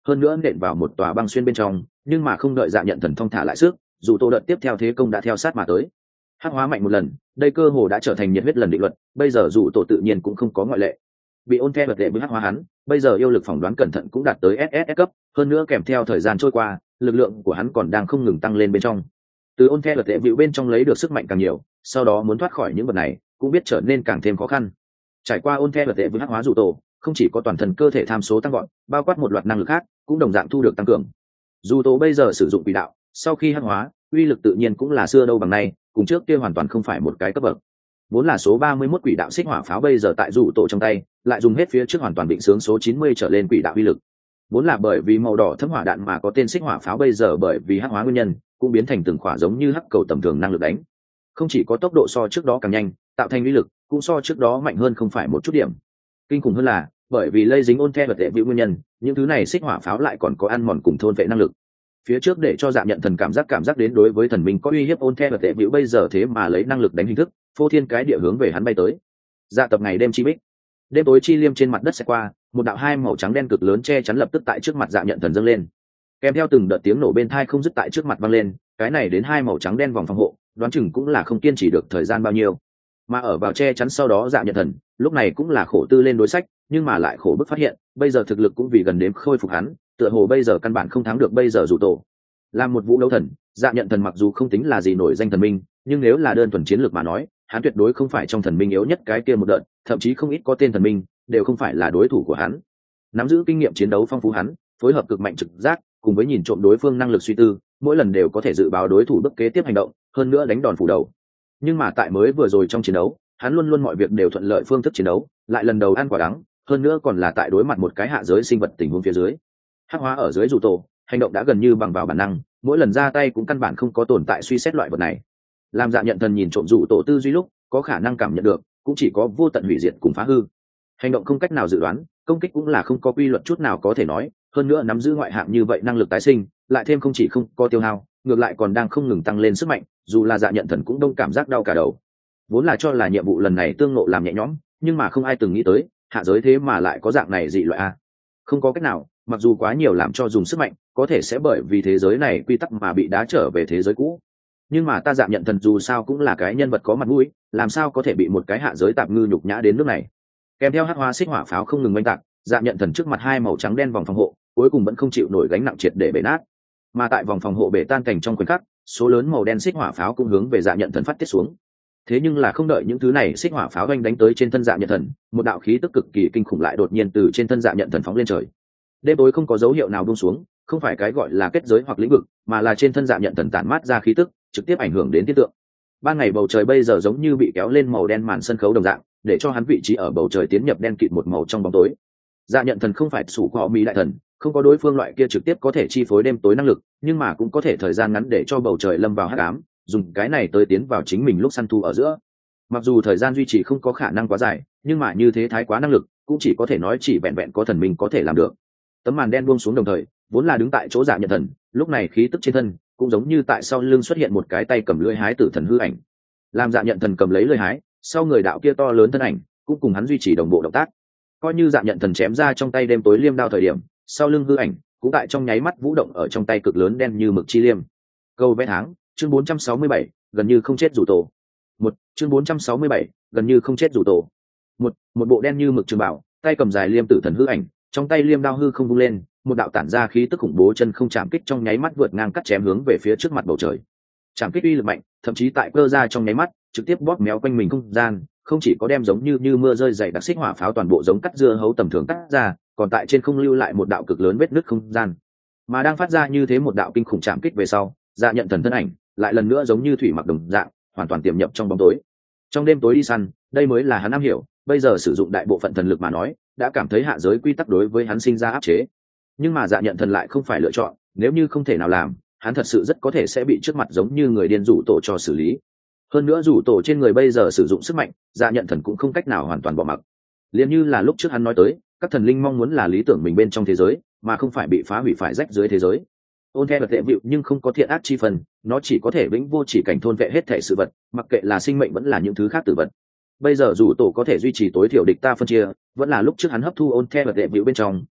hơn nữa nện vào một tòa băng xuyên bên trong, nhưng mà không đợi dạ nhận thần thong thả lại sức, dù tổ đợt tiếp theo thế công đã theo sát mà tới. Hắc hóa mạnh một lần, đây cơ hồ đã trở thành nhiệt huyết lần định luật, bây giờ dù tổ tự nhiên cũng không có ngoại lệ. Bị ôn the vật lệ với hắc hóa hắn, bây giờ yêu lực phỏng đoán cẩn thận cũng đạt tới ét ét ét cấp, hơn nữa kèm theo thời gian trôi qua, lực lượng của hắn còn đang không ngừng tăng lên bên trong. Từ ôn the vật lệ vịu bên trong lấy được sức mạnh càng nhiều, sau đó muốn thoát khỏi những vật này, cũng biết trở nên càng thêm khó khăn. Trải qua ôn the vật lệ với hắc hóa dù tổ, không chỉ có toàn thân cơ thể tham số tăng gọn, bao quát một loạt năng lực khác, cũng đồng dạng thu được tăng cường. Dù tổ bây giờ sử dụng quỷ đạo, sau khi hắc hóa, uy lực tự nhiên cũng là xưa đâu bằng nay, cùng trước kia hoàn toàn không phải một cái cấp bậc. Vốn là số ba mươi mốt quỷ đạo xích hỏa pháo bây giờ tại dù tổ trong tay, lại dùng hết phía trước hoàn toàn định sướng số chín mươi trở lên quỷ đạo uy lực. Vốn là bởi vì màu đỏ thấm hỏa đạn mà có tên xích hỏa pháo bây giờ bởi vì hắc hóa nguyên nhân, cũng biến thành từng khỏa giống như hắc cầu tầm thường năng lực đánh. Không chỉ có tốc độ so trước đó càng nhanh, tạo thành uy lực cũng so trước đó mạnh hơn không phải một chút điểm. Kinh khủng hơn là, bởi vì lây dính ôn the vật tệ vĩ nguyên nhân, những thứ này xích hỏa pháo lại còn có ăn mòn cùng thôn vệ năng lực. Phía trước để cho dạ nhận thần cảm giác cảm giác đến đối với thần minh có uy hiếp ôn the vật tệ vĩ bây giờ thế mà lấy năng lực đánh hình thức, phô thiên cái địa hướng về hắn bay tới. Dạ tập ngày đêm chi bích, đêm tối chi liêm trên mặt đất sẽ qua, một đạo hai màu trắng đen cực lớn che chắn lập tức tại trước mặt dạ nhận thần dâng lên, kèm theo từng đợt tiếng nổ bên thai không dứt tại trước mặt vang lên. Cái này đến hai màu trắng đen vòng phòng hộ, đoán chừng cũng là không kiên trì được thời gian bao nhiêu. Mà ở vào che chắn sau đó dạ nhận thần lúc này cũng là khổ tư lên đối sách, nhưng mà lại khổ bức phát hiện bây giờ thực lực cũng vì gần đến khôi phục hắn, tựa hồ bây giờ căn bản không thắng được bây giờ dù tổ. Làm một vũ đấu thần, dạ nhận thần mặc dù không tính là gì nổi danh thần minh, nhưng nếu là đơn thuần chiến lược mà nói, hắn tuyệt đối không phải trong thần minh yếu nhất cái kia một đợt, thậm chí không ít có tên thần minh đều không phải là đối thủ của hắn. Nắm giữ kinh nghiệm chiến đấu phong phú hắn, phối hợp cực mạnh trực giác, cùng với nhìn trộm đối phương năng lực suy tư, mỗi lần đều có thể dự báo đối thủ bước kế tiếp hành động, hơn nữa đánh đòn phủ đầu. Nhưng mà tại mới vừa rồi trong chiến đấu, hắn luôn luôn mọi việc đều thuận lợi phương thức chiến đấu, lại lần đầu ăn quả đắng, hơn nữa còn là tại đối mặt một cái hạ giới sinh vật tình huống phía dưới. Hắc hóa ở dưới dù tổ, hành động đã gần như bằng vào bản năng, mỗi lần ra tay cũng căn bản không có tồn tại suy xét loại vật này. Làm dạ nhận thần nhìn trộm dù tổ tư duy lúc, có khả năng cảm nhận được, cũng chỉ có vô tận hủy diệt cùng phá hư. Hành động không cách nào dự đoán, công kích cũng là không có quy luật chút nào có thể nói, hơn nữa nắm giữ ngoại hạng như vậy năng lực tái sinh, lại thêm không chỉ không có tiêu hao, ngược lại còn đang không ngừng tăng lên sức mạnh, dù là dạ nhận thần cũng đông cảm giác đau cả đầu. Vốn là cho là nhiệm vụ lần này tương ngộ làm nhẹ nhõm, nhưng mà không ai từng nghĩ tới, hạ giới thế mà lại có dạng này dị loại a. Không có cách nào, mặc dù quá nhiều làm cho dùng sức mạnh, có thể sẽ bởi vì thế giới này quy tắc mà bị đá trở về thế giới cũ. Nhưng mà ta dạ nhận thần dù sao cũng là cái nhân vật có mặt mũi, làm sao có thể bị một cái hạ giới tạp ngư nhục nhã đến nước này. Kèm theo hắc hóa xích hỏa pháo không ngừng oanh tạc, dạ nhận thần trước mặt hai màu trắng đen vòng phòng hộ, cuối cùng vẫn không chịu nổi gánh nặng triệt để bể nát. Mà tại vòng phòng hộ bể tan cảnh trong khoảnh khắc, số lớn màu đen xích hỏa pháo cũng hướng về dạ nhận thần phát tiết xuống. Thế nhưng là không đợi những thứ này xích hỏa pháo oanh đánh tới trên thân dạ nhận thần, một đạo khí tức cực kỳ kinh khủng lại đột nhiên từ trên thân dạ nhận thần phóng lên trời. Đêm tối không có dấu hiệu nào buông xuống, không phải cái gọi là kết giới hoặc lĩnh vực, mà là trên thân dạ nhận thần tản mát ra khí tức, trực tiếp ảnh hưởng đến thiên tượng. Ban ngày bầu trời bây giờ giống như bị kéo lên màu đen màn sân khấu đồng dạng, để cho hắn vị trí ở bầu trời tiến nhập đen kịt một màu trong bóng tối. Dạ nhận thần không phải sủ của họ mỹ đại thần, không có đối phương loại kia trực tiếp có thể chi phối đêm tối năng lực, nhưng mà cũng có thể thời gian ngắn để cho bầu trời lâm vào hắc ám, dùng cái này tới tiến vào chính mình lúc săn thu ở giữa. Mặc dù thời gian duy trì không có khả năng quá dài, nhưng mà như thế thái quá năng lực, cũng chỉ có thể nói chỉ vẹn vẹn có thần minh có thể làm được. Tấm màn đen buông xuống đồng thời, vốn là đứng tại chỗ dạ nhận thần, lúc này khí tức trên thân cũng giống như tại sau lưng xuất hiện một cái tay cầm lưỡi hái tử thần hư ảnh. Làm dạ nhận thần cầm lấy lưỡi hái, sau người đạo kia to lớn thân ảnh cũng cùng hắn duy trì đồng bộ động tác. Coi như dạ nhận thần chém ra trong tay đêm tối liêm đao thời điểm, sau lưng hư ảnh cũng tại trong nháy mắt vũ động ở trong tay cực lớn đen như mực chi liêm. Câu vẽ tháng, chương bốn trăm sáu mươi bảy, gần như không chết dù tổ. Một, chương bốn trăm sáu mươi bảy, gần như không chết dù tổ. Một, một bộ đen như mực trường bảo, tay cầm dài liêm tử thần hư ảnh, trong tay liêm đao hư không vung lên, một đạo tản ra khí tức khủng bố chân không chạm kích trong nháy mắt vượt ngang cắt chém hướng về phía trước mặt bầu trời. Chạm kích uy lực mạnh, thậm chí tại cơ ra trong nháy mắt, trực tiếp bóp méo quanh mình không gian, không chỉ có đem giống như như mưa rơi dày đặc xích hỏa pháo toàn bộ giống cắt dưa hấu tầm thường cắt ra, còn tại trên không lưu lại một đạo cực lớn vết nứt không gian. Mà đang phát ra như thế một đạo kinh khủng chạm kích về sau, dạ nhận thần thân ảnh lại lần nữa giống như thủy mặc đồng dạng, hoàn toàn tiềm nhập trong bóng tối. Trong đêm tối đi săn, đây mới là hắn am hiểu, bây giờ sử dụng đại bộ phận thần lực mà nói, đã cảm thấy hạ giới quy tắc đối với hắn sinh ra áp chế. Nhưng mà dạ nhận thần lại không phải lựa chọn, nếu như không thể nào làm, hắn thật sự rất có thể sẽ bị trước mặt giống như người điên rủ tổ cho xử lý. Hơn nữa rủ tổ trên người bây giờ sử dụng sức mạnh, dạ nhận thần cũng không cách nào hoàn toàn bỏ mặc. Liền như là lúc trước hắn nói tới, các thần linh mong muốn là lý tưởng mình bên trong thế giới, mà không phải bị phá hủy phải rách dưới thế giới. Ôn the vật tệ vịu nhưng không có thiện ác chi phần, nó chỉ có thể vĩnh vô chỉ cảnh thôn vệ hết thể sự vật, mặc kệ là sinh mệnh vẫn là những thứ khác tử vật. Bây giờ dù tổ có thể duy trì tối thiểu địch ta phân chia, vẫn là lúc trước hắn hấp thu ôn the vật tệ vịu bên trong,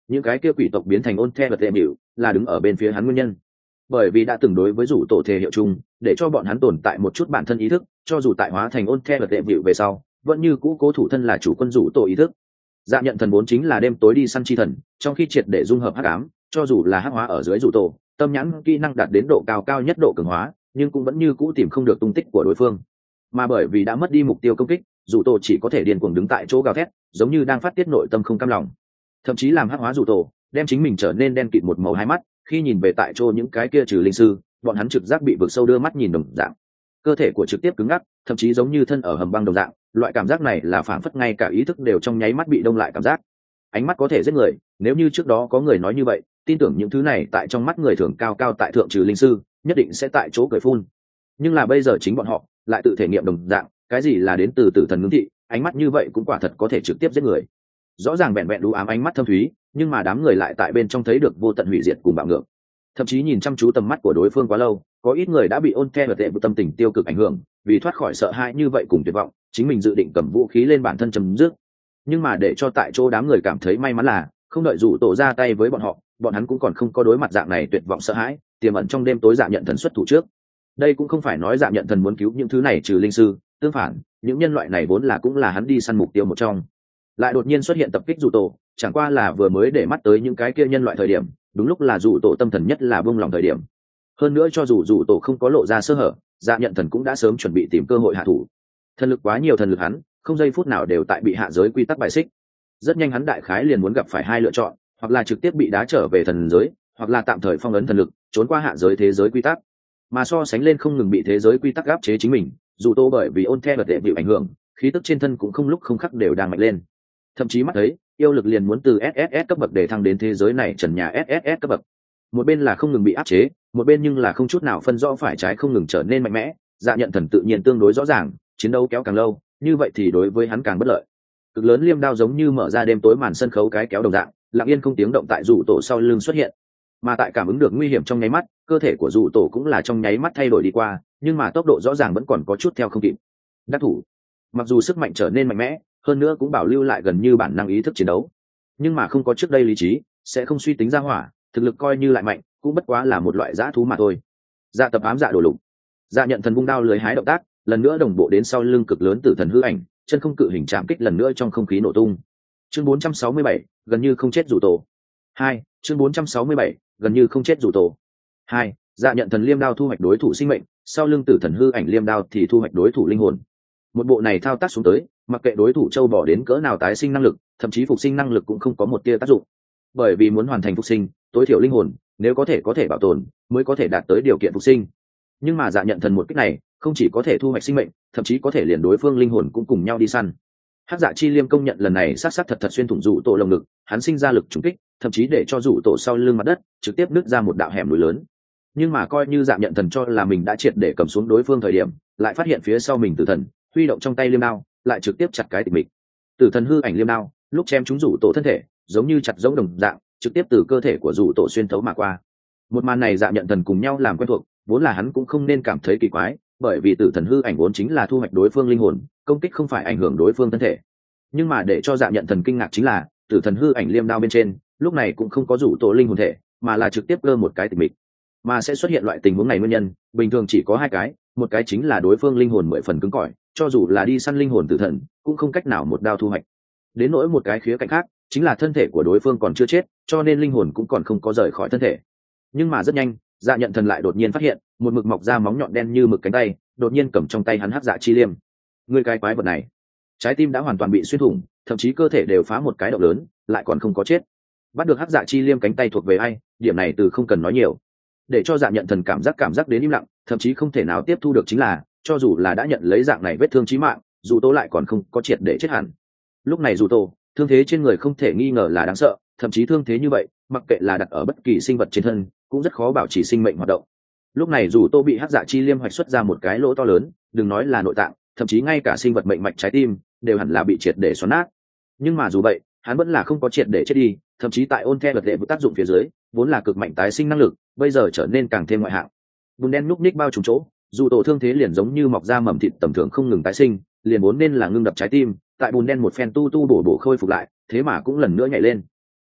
những cái kia quỷ tộc biến thành ôn the vật tệ bịu là đứng ở bên phía hắn nguyên nhân, bởi vì đã từng đối với rủ tổ thể hiệu chung để cho bọn hắn tồn tại một chút bản thân ý thức, cho dù tại hóa thành ôn the vật tệ bịu về sau vẫn như cũ cố thủ thân là chủ quân rủ tổ ý thức. Dạ nhận thần vốn chính là đêm tối đi săn chi thần, trong khi triệt để dung hợp hắc ám, cho dù là hắc hóa ở dưới rủ tổ, tâm nhãn kỹ năng đạt đến độ cao cao nhất độ cường hóa, nhưng cũng vẫn như cũ tìm không được tung tích của đối phương. Mà bởi vì đã mất đi mục tiêu công kích, rủ tổ chỉ có thể điên cuồng đứng tại chỗ gào thét, giống như đang phát tiết nội tâm không cam lòng. Thậm chí làm hắc hóa rủ tổ, đem chính mình trở nên đen kịt một màu hai mắt, khi nhìn về tại chỗ những cái kia trừ linh sư, bọn hắn trực giác bị vực sâu đưa mắt nhìn đồng dạng. Cơ thể của trực tiếp cứng ngắc, thậm chí giống như thân ở hầm băng đồng dạng, loại cảm giác này là phảng phất ngay cả ý thức đều trong nháy mắt bị đông lại cảm giác. Ánh mắt có thể giết người, nếu như trước đó có người nói như vậy, tin tưởng những thứ này tại trong mắt người thường cao cao tại thượng trừ linh sư, nhất định sẽ tại chỗ cười phun. Nhưng là bây giờ chính bọn họ lại tự thể nghiệm đồng dạng, cái gì là đến từ tử thần ngưng thị, ánh mắt như vậy cũng quả thật có thể trực tiếp giết người. Rõ ràng vẹn vẹn đủ ám ánh mắt thâm thúy, nhưng mà đám người lại tại bên trong thấy được vô tận hủy diệt cùng bạo ngược. Thậm chí nhìn chăm chú tầm mắt của đối phương quá lâu, có ít người đã bị ôn the và tệ tâm tình tiêu cực ảnh hưởng, vì thoát khỏi sợ hãi như vậy cùng tuyệt vọng, chính mình dự định cầm vũ khí lên bản thân chấm dứt. Nhưng mà để cho tại chỗ đám người cảm thấy may mắn là không đợi rủ tổ ra tay với bọn họ, bọn hắn cũng còn không có đối mặt dạng này tuyệt vọng sợ hãi, tiềm ẩn trong đêm tối dạ nhận thần xuất thủ trước. Đây cũng không phải nói dạ nhận thần muốn cứu những thứ này trừ linh sư, tương phản, những nhân loại này vốn là cũng là hắn đi săn mục tiêu một trong. Lại đột nhiên xuất hiện tập kích rủ tổ, chẳng qua là vừa mới để mắt tới những cái kia nhân loại thời điểm, đúng lúc là rủ tổ tâm thần nhất là buông lòng thời điểm. Hơn nữa cho dù rủ tổ không có lộ ra sơ hở, dạ nhận thần cũng đã sớm chuẩn bị tìm cơ hội hạ thủ. Thần lực quá nhiều, thần lực hắn không giây phút nào đều tại bị hạ giới quy tắc bài xích. Rất nhanh hắn đại khái liền muốn gặp phải hai lựa chọn, hoặc là trực tiếp bị đá trở về thần giới, hoặc là tạm thời phong ấn thần lực, trốn qua hạ giới thế giới quy tắc. Mà so sánh lên không ngừng bị thế giới quy tắc áp chế chính mình, dù tô bởi vì ôn the vật tệ bị ảnh hưởng, khí tức trên thân cũng không lúc không khắc đều đang mạnh lên. Thậm chí mắt thấy yêu lực liền muốn từ ét ét ét cấp bậc để thăng đến thế giới này trần nhà ét ét ét cấp bậc. Một bên là không ngừng bị áp chế, một bên nhưng là không chút nào phân rõ phải trái, không ngừng trở nên mạnh mẽ. Dạ nhận thần tự nhiên tương đối rõ ràng, chiến đấu kéo càng lâu, như vậy thì đối với hắn càng bất lợi. Cực lớn liêm đao giống như mở ra đêm tối màn sân khấu cái kéo đồng dạng, lặng yên không tiếng động tại rủ tổ sau lưng xuất hiện. Mà tại cảm ứng được nguy hiểm trong nháy mắt, cơ thể của rủ tổ cũng là trong nháy mắt thay đổi đi qua, nhưng mà tốc độ rõ ràng vẫn còn có chút theo không kịp. Đắc thủ, mặc dù sức mạnh trở nên mạnh mẽ, hơn nữa cũng bảo lưu lại gần như bản năng ý thức chiến đấu, nhưng mà không có trước đây lý trí, sẽ không suy tính ra hỏa, thực lực coi như lại mạnh, cũng bất quá là một loại dã thú mà thôi. Dạ tập ám dạ đổ lục, dạ nhận thần vung đao lưới hái động tác, lần nữa đồng bộ đến sau lưng cực lớn tử thần hư ảnh, chân không cự hình chạm kích lần nữa trong không khí nổ tung. Chương bốn trăm sáu mươi bảy, gần như không chết rủ tổ. Hai, chương bốn trăm sáu mươi bảy, gần như không chết rủ tổ. Hai, dạ nhận thần liêm đao thu hoạch đối thủ sinh mệnh, sau lưng tử thần hư ảnh liêm đao thì thu hoạch đối thủ linh hồn. Một bộ này thao tác xuống tới, mặc kệ đối thủ châu bỏ đến cỡ nào tái sinh năng lực, thậm chí phục sinh năng lực cũng không có một tia tác dụng. Bởi vì muốn hoàn thành phục sinh, tối thiểu linh hồn nếu có thể có thể bảo tồn, mới có thể đạt tới điều kiện phục sinh. Nhưng mà dạ nhận thần một kích này, không chỉ có thể thu hoạch sinh mệnh, thậm chí có thể liền đối phương linh hồn cũng cùng nhau đi săn. Hắc dạ chi liêm công nhận lần này sát sát thật thật xuyên thủng rủ tổ lồng ngực, hắn sinh ra lực trùng kích, thậm chí để cho rủ tổ sau lưng mặt đất trực tiếp nứt ra một đạo hẻm núi lớn. Nhưng mà coi như dạ nhận thần cho là mình đã triệt để cầm xuống đối phương thời điểm, lại phát hiện phía sau mình tử thần huy động trong tay liêm đao, lại trực tiếp chặt cái tịch mịch. Tử thần hư ảnh liêm đao lúc chém trúng rủ tổ thân thể, giống như chặt giống đồng dạng, trực tiếp từ cơ thể của rủ tổ xuyên thấu mà qua. Một màn này dạ nhận thần cùng nhau làm quen thuộc, vốn là hắn cũng không nên cảm thấy kỳ quái, bởi vì tử thần hư ảnh vốn chính là thu hoạch đối phương linh hồn, công kích không phải ảnh hưởng đối phương thân thể. Nhưng mà để cho dạ nhận thần kinh ngạc chính là, tử thần hư ảnh liêm đao bên trên lúc này cũng không có rủ tổ linh hồn thể, mà là trực tiếp cơ một cái tịch mịch. Mà sẽ xuất hiện loại tình huống này nguyên nhân bình thường chỉ có hai cái, một cái chính là đối phương linh hồn mười phần cứng cỏi, cho dù là đi săn linh hồn tử thần cũng không cách nào một đao thu hoạch. Đến nỗi một cái khía cạnh khác chính là thân thể của đối phương còn chưa chết, cho nên linh hồn cũng còn không có rời khỏi thân thể. Nhưng mà rất nhanh, dạ nhận thần lại đột nhiên phát hiện một mực mọc ra móng nhọn đen như mực cánh tay, đột nhiên cầm trong tay hắn hắc dạ chi liêm. Người cái quái vật này, trái tim đã hoàn toàn bị xuyên thủng, thậm chí cơ thể đều phá một cái động lớn, lại còn không có chết. Bắt được hắc dạ chi liêm cánh tay thuộc về ai, điểm này từ không cần nói nhiều. Để cho dạ nhận thần cảm giác cảm giác đến im lặng, thậm chí không thể nào tiếp thu được chính là, cho dù là đã nhận lấy dạng này vết thương chí mạng, dù tô lại còn không có triệt để chết hẳn. Lúc này dù tô thương thế trên người không thể nghi ngờ là đáng sợ, thậm chí thương thế như vậy mặc kệ là đặt ở bất kỳ sinh vật trên thân cũng rất khó bảo trì sinh mệnh hoạt động. Lúc này dù tô bị hắc dạ chi liêm hoạch xuất ra một cái lỗ to lớn, đừng nói là nội tạng, thậm chí ngay cả sinh vật mệnh mạch trái tim đều hẳn là bị triệt để xoắn nát. Nhưng mà dù vậy hắn vẫn là không có triệt để chết đi, thậm chí tại ôn the vật lệ với tác dụng phía dưới vốn là cực mạnh tái sinh năng lực, bây giờ trở nên càng thêm ngoại hạng. Bùn đen núp ních bao trùm chỗ, dù tổ thương thế liền giống như mọc ra mầm thịt tầm thường không ngừng tái sinh, liền vốn nên là ngưng đập trái tim, tại bùn đen một phen tu tu bổ bổ khôi phục lại, thế mà cũng lần nữa nhảy lên.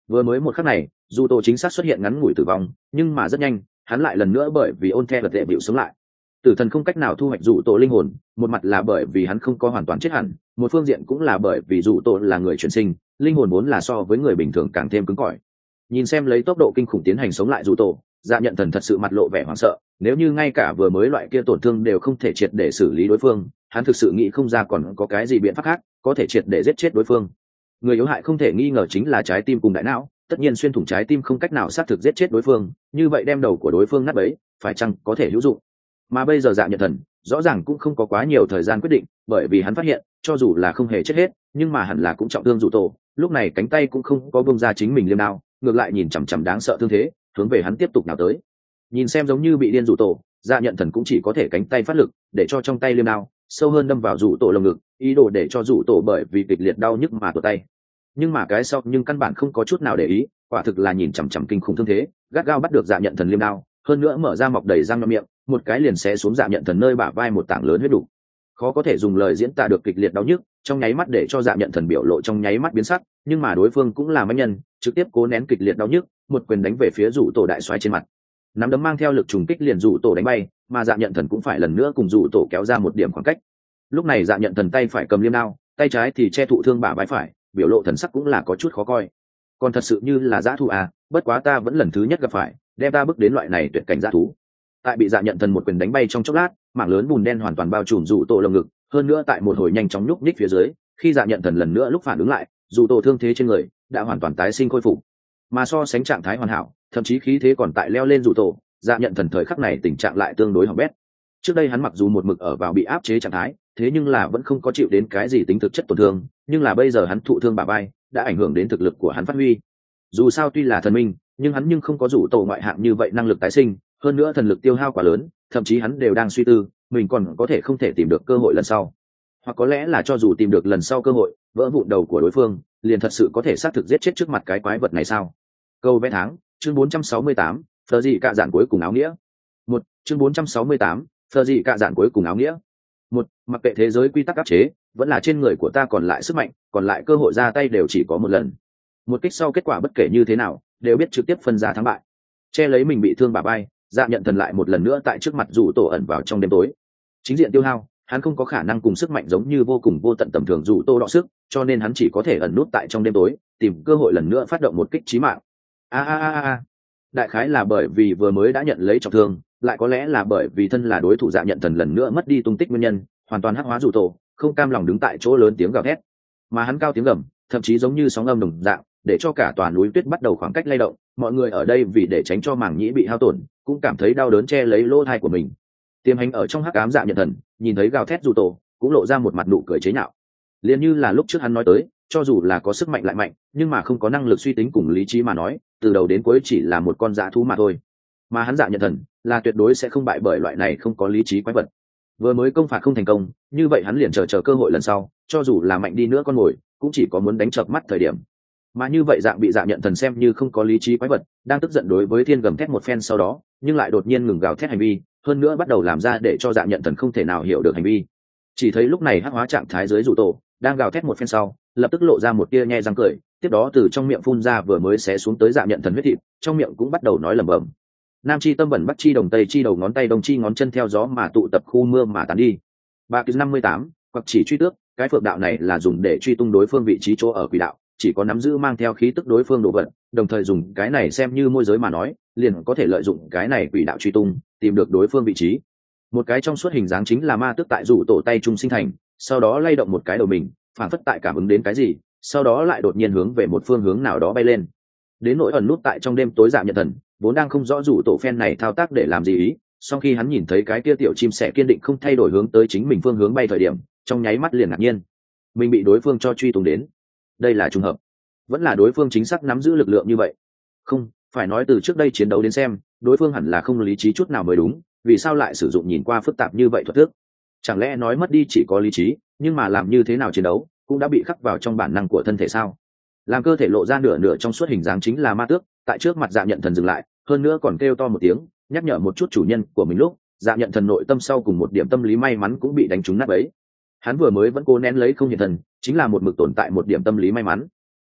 Vừa mới một khắc này dù tổ chính xác xuất hiện ngắn ngủi tử vong, nhưng mà rất nhanh hắn lại lần nữa bởi vì ôn the vật tệ bịu sống lại. Tử thần không cách nào thu hoạch dù tổ linh hồn, một mặt là bởi vì hắn không có hoàn toàn chết hẳn, một phương diện cũng là bởi vì dù tổ là người chuyển sinh, linh hồn vốn là so với người bình thường càng thêm cứng cỏi. Nhìn xem lấy tốc độ kinh khủng tiến hành sống lại dù tổ, dạ nhận thần thật sự mặt lộ vẻ hoảng sợ. Nếu như ngay cả vừa mới loại kia tổn thương đều không thể triệt để xử lý đối phương, hắn thực sự nghĩ không ra còn có cái gì biện pháp khác có thể triệt để giết chết đối phương. Người yếu hại không thể nghi ngờ chính là trái tim cùng đại não, tất nhiên xuyên thủng trái tim không cách nào xác thực giết chết đối phương, như vậy đem đầu của đối phương nát bấy phải chăng có thể hữu dụng. Mà bây giờ dạ nhận thần rõ ràng cũng không có quá nhiều thời gian quyết định, bởi vì hắn phát hiện cho dù là không hề chết hết, nhưng mà hẳn là cũng trọng thương dù tổ, lúc này cánh tay cũng không có bông ra chính mình liêm đao, ngược lại nhìn chằm chằm đáng sợ thương thế hướng về hắn tiếp tục nào tới. Nhìn xem giống như bị điên dù tổ, dạ nhận thần cũng chỉ có thể cánh tay phát lực để cho trong tay liêm đao sâu hơn đâm vào dù tổ lồng ngực, ý đồ để cho dù tổ bởi vì kịch liệt đau nhức mà tuột tay. Nhưng mà cái sau nhưng căn bản không có chút nào để ý, quả thực là nhìn chằm chằm kinh khủng thương thế, gắt gao bắt được dạ nhận thần liêm đao, hơn nữa mở ra mọc đầy răng miệng, một cái liền xé xuống dạ nhận thần nơi bả vai một tảng lớn huyết đủ. Khó có thể dùng lời diễn tả được kịch liệt đau nhức trong nháy mắt để cho dạ nhận thần biểu lộ trong nháy mắt biến sắc, nhưng mà đối phương cũng là mãnh nhân, trực tiếp cố nén kịch liệt đau nhức, một quyền đánh về phía rủ tổ đại soái trên mặt. Nắm đấm mang theo lực trùng kích liền rủ tổ đánh bay, mà dạ nhận thần cũng phải lần nữa cùng rủ tổ kéo ra một điểm khoảng cách. Lúc này dạ nhận thần tay phải cầm liêm đao, tay trái thì che thụ thương bả vai phải, biểu lộ thần sắc cũng là có chút khó coi. Còn thật sự như là dã thú à, bất quá ta vẫn lần thứ nhất gặp phải, đem ta bước đến loại này tuyệt cảnh dã thú. Tại bị dạ nhận thần một quyền đánh bay trong chốc lát, mảng lớn bùn đen hoàn toàn bao trùm rủ tổ lồng ngực, hơn nữa tại một hồi nhanh chóng nhúc nhích phía dưới, khi dạ nhận thần lần nữa lúc phản ứng lại, dù tổ thương thế trên người đã hoàn toàn tái sinh khôi phục, mà so sánh trạng thái hoàn hảo, thậm chí khí thế còn tại leo lên dù tổ, dạ nhận thần thời khắc này tình trạng lại tương đối hỏng bét. Trước đây hắn mặc dù một mực ở vào bị áp chế trạng thái, thế nhưng là vẫn không có chịu đến cái gì tính thực chất tổn thương, nhưng là bây giờ hắn thụ thương bả vai đã ảnh hưởng đến thực lực của hắn phát huy. Dù sao tuy là thần minh, nhưng hắn nhưng không có rủ tổ ngoại hạng như vậy năng lực tái sinh, hơn nữa thần lực tiêu hao quá lớn, thậm chí hắn đều đang suy tư mình còn có thể không thể tìm được cơ hội lần sau, hoặc có lẽ là cho dù tìm được lần sau cơ hội vỡ vụn đầu của đối phương, liền thật sự có thể xác thực giết chết trước mặt cái quái vật này sao. Câu vẽ tháng chương bốn trăm sáu mươi tám, phờ gì cạ dạn cuối cùng áo nghĩa. Một chương bốn trăm sáu mươi tám, phờ gì cạ dạn cuối cùng áo nghĩa. Một, mặc kệ thế giới quy tắc áp chế vẫn là trên người của ta còn lại sức mạnh, còn lại cơ hội ra tay đều chỉ có một lần. Một kích sau kết quả bất kể như thế nào đều biết trực tiếp phân ra thắng bại. Che lấy mình bị thương bả vai, dạ nhận thần lại một lần nữa tại trước mặt rủ tổ ẩn vào trong đêm tối. Chính diện tiêu hao, hắn không có khả năng cùng sức mạnh giống như vô cùng vô tận tầm thường rủ tô đọ sức, cho nên hắn chỉ có thể ẩn nút tại trong đêm tối, tìm cơ hội lần nữa phát động một kích chí mạng. A a a a. Đại khái là bởi vì vừa mới đã nhận lấy trọng thương, lại có lẽ là bởi vì thân là đối thủ dạ nhận thần lần nữa mất đi tung tích nguyên nhân, hoàn toàn hắc hóa rủ tổ, không cam lòng đứng tại chỗ lớn tiếng gào thét. Mà hắn cao tiếng gầm, thậm chí giống như sóng âm đồng dạng, để cho cả tòa núi tuyết bắt đầu khoảng cách lay động. Mọi người ở đây vì để tránh cho màng nhĩ bị hao tổn, cũng cảm thấy đau đớn che lấy lỗ tai của mình. Tiềm hành ở trong hắc ám dạ nhận thần, nhìn thấy gào thét rủ tổ, cũng lộ ra một mặt nụ cười chế nhạo. Liền như là lúc trước hắn nói tới, cho dù là có sức mạnh lại mạnh, nhưng mà không có năng lực suy tính cùng lý trí mà nói, từ đầu đến cuối chỉ là một con dã thú mà thôi. Mà hắn dạ nhận thần, là tuyệt đối sẽ không bại bởi loại này không có lý trí quái vật. Vừa mới công phạt không thành công, như vậy hắn liền chờ chờ cơ hội lần sau, cho dù là mạnh đi nữa con mồi, cũng chỉ có muốn đánh chợp mắt thời điểm. Mà như vậy dạng bị dạ nhận thần xem như không có lý trí quái vật, đang tức giận đối với thiên gầm thét một phen sau đó, nhưng lại đột nhiên ngừng gào thét hành vi, hơn nữa bắt đầu làm ra để cho dạ nhận thần không thể nào hiểu được hành vi. Chỉ thấy lúc này hắc hóa trạng thái dưới rủ tổ đang gào thét một phen sau, lập tức lộ ra một tia nhe răng cười, tiếp đó từ trong miệng phun ra vừa mới xé xuống tới dạ nhận thần huyết thịt, trong miệng cũng bắt đầu nói lẩm bẩm. Nam chi tâm bẩn, bắc chi đồng, tây chi đầu ngón tay, đông chi ngón chân theo gió mà tụ tập khu mưa mà tán đi. Ba ký năm mươi tám, hoặc chỉ truy tước, cái phượng đạo này là dùng để truy tung đối phương vị trí chỗ ở quỷ đạo, chỉ có nắm giữ mang theo khí tức đối phương đồ vật, đồng thời dùng cái này xem như môi giới mà nói, liền có thể lợi dụng cái này quỷ đạo truy tung, tìm được đối phương vị trí. Một cái trong suốt hình dáng chính là ma tước tại rủ tổ tay trung sinh thành, sau đó lay động một cái đầu mình, phản phất tại cảm ứng đến cái gì, sau đó lại đột nhiên hướng về một phương hướng nào đó bay lên. Đến nỗi ẩn nút tại trong đêm tối dạ nhận thần, vốn đang không rõ rủ tổ phen này thao tác để làm gì ý, sau khi hắn nhìn thấy cái kia tiểu chim sẻ kiên định không thay đổi hướng tới chính mình phương hướng bay thời điểm, trong nháy mắt liền ngạc nhiên, mình bị đối phương cho truy tung đến. Đây là trùng hợp, vẫn là đối phương chính xác nắm giữ lực lượng như vậy? Không, phải nói từ trước đây chiến đấu đến xem, đối phương hẳn là không lý trí chút nào mới đúng, vì sao lại sử dụng nhìn qua phức tạp như vậy thuật thức? Chẳng lẽ nói mất đi chỉ có lý trí, nhưng mà làm như thế nào chiến đấu cũng đã bị khắc vào trong bản năng của thân thể sao? Làm cơ thể lộ ra nửa nửa trong suốt hình dáng chính là ma tước, tại trước mặt dạ nhận thần dừng lại, hơn nữa còn kêu to một tiếng, nhắc nhở một chút chủ nhân của mình lúc, dạ nhận thần nội tâm sau cùng một điểm tâm lý may mắn cũng bị đánh trúng nát ấy. Hắn vừa mới vẫn cố nén lấy không hiện thần, chính là một mực tồn tại một điểm tâm lý may mắn.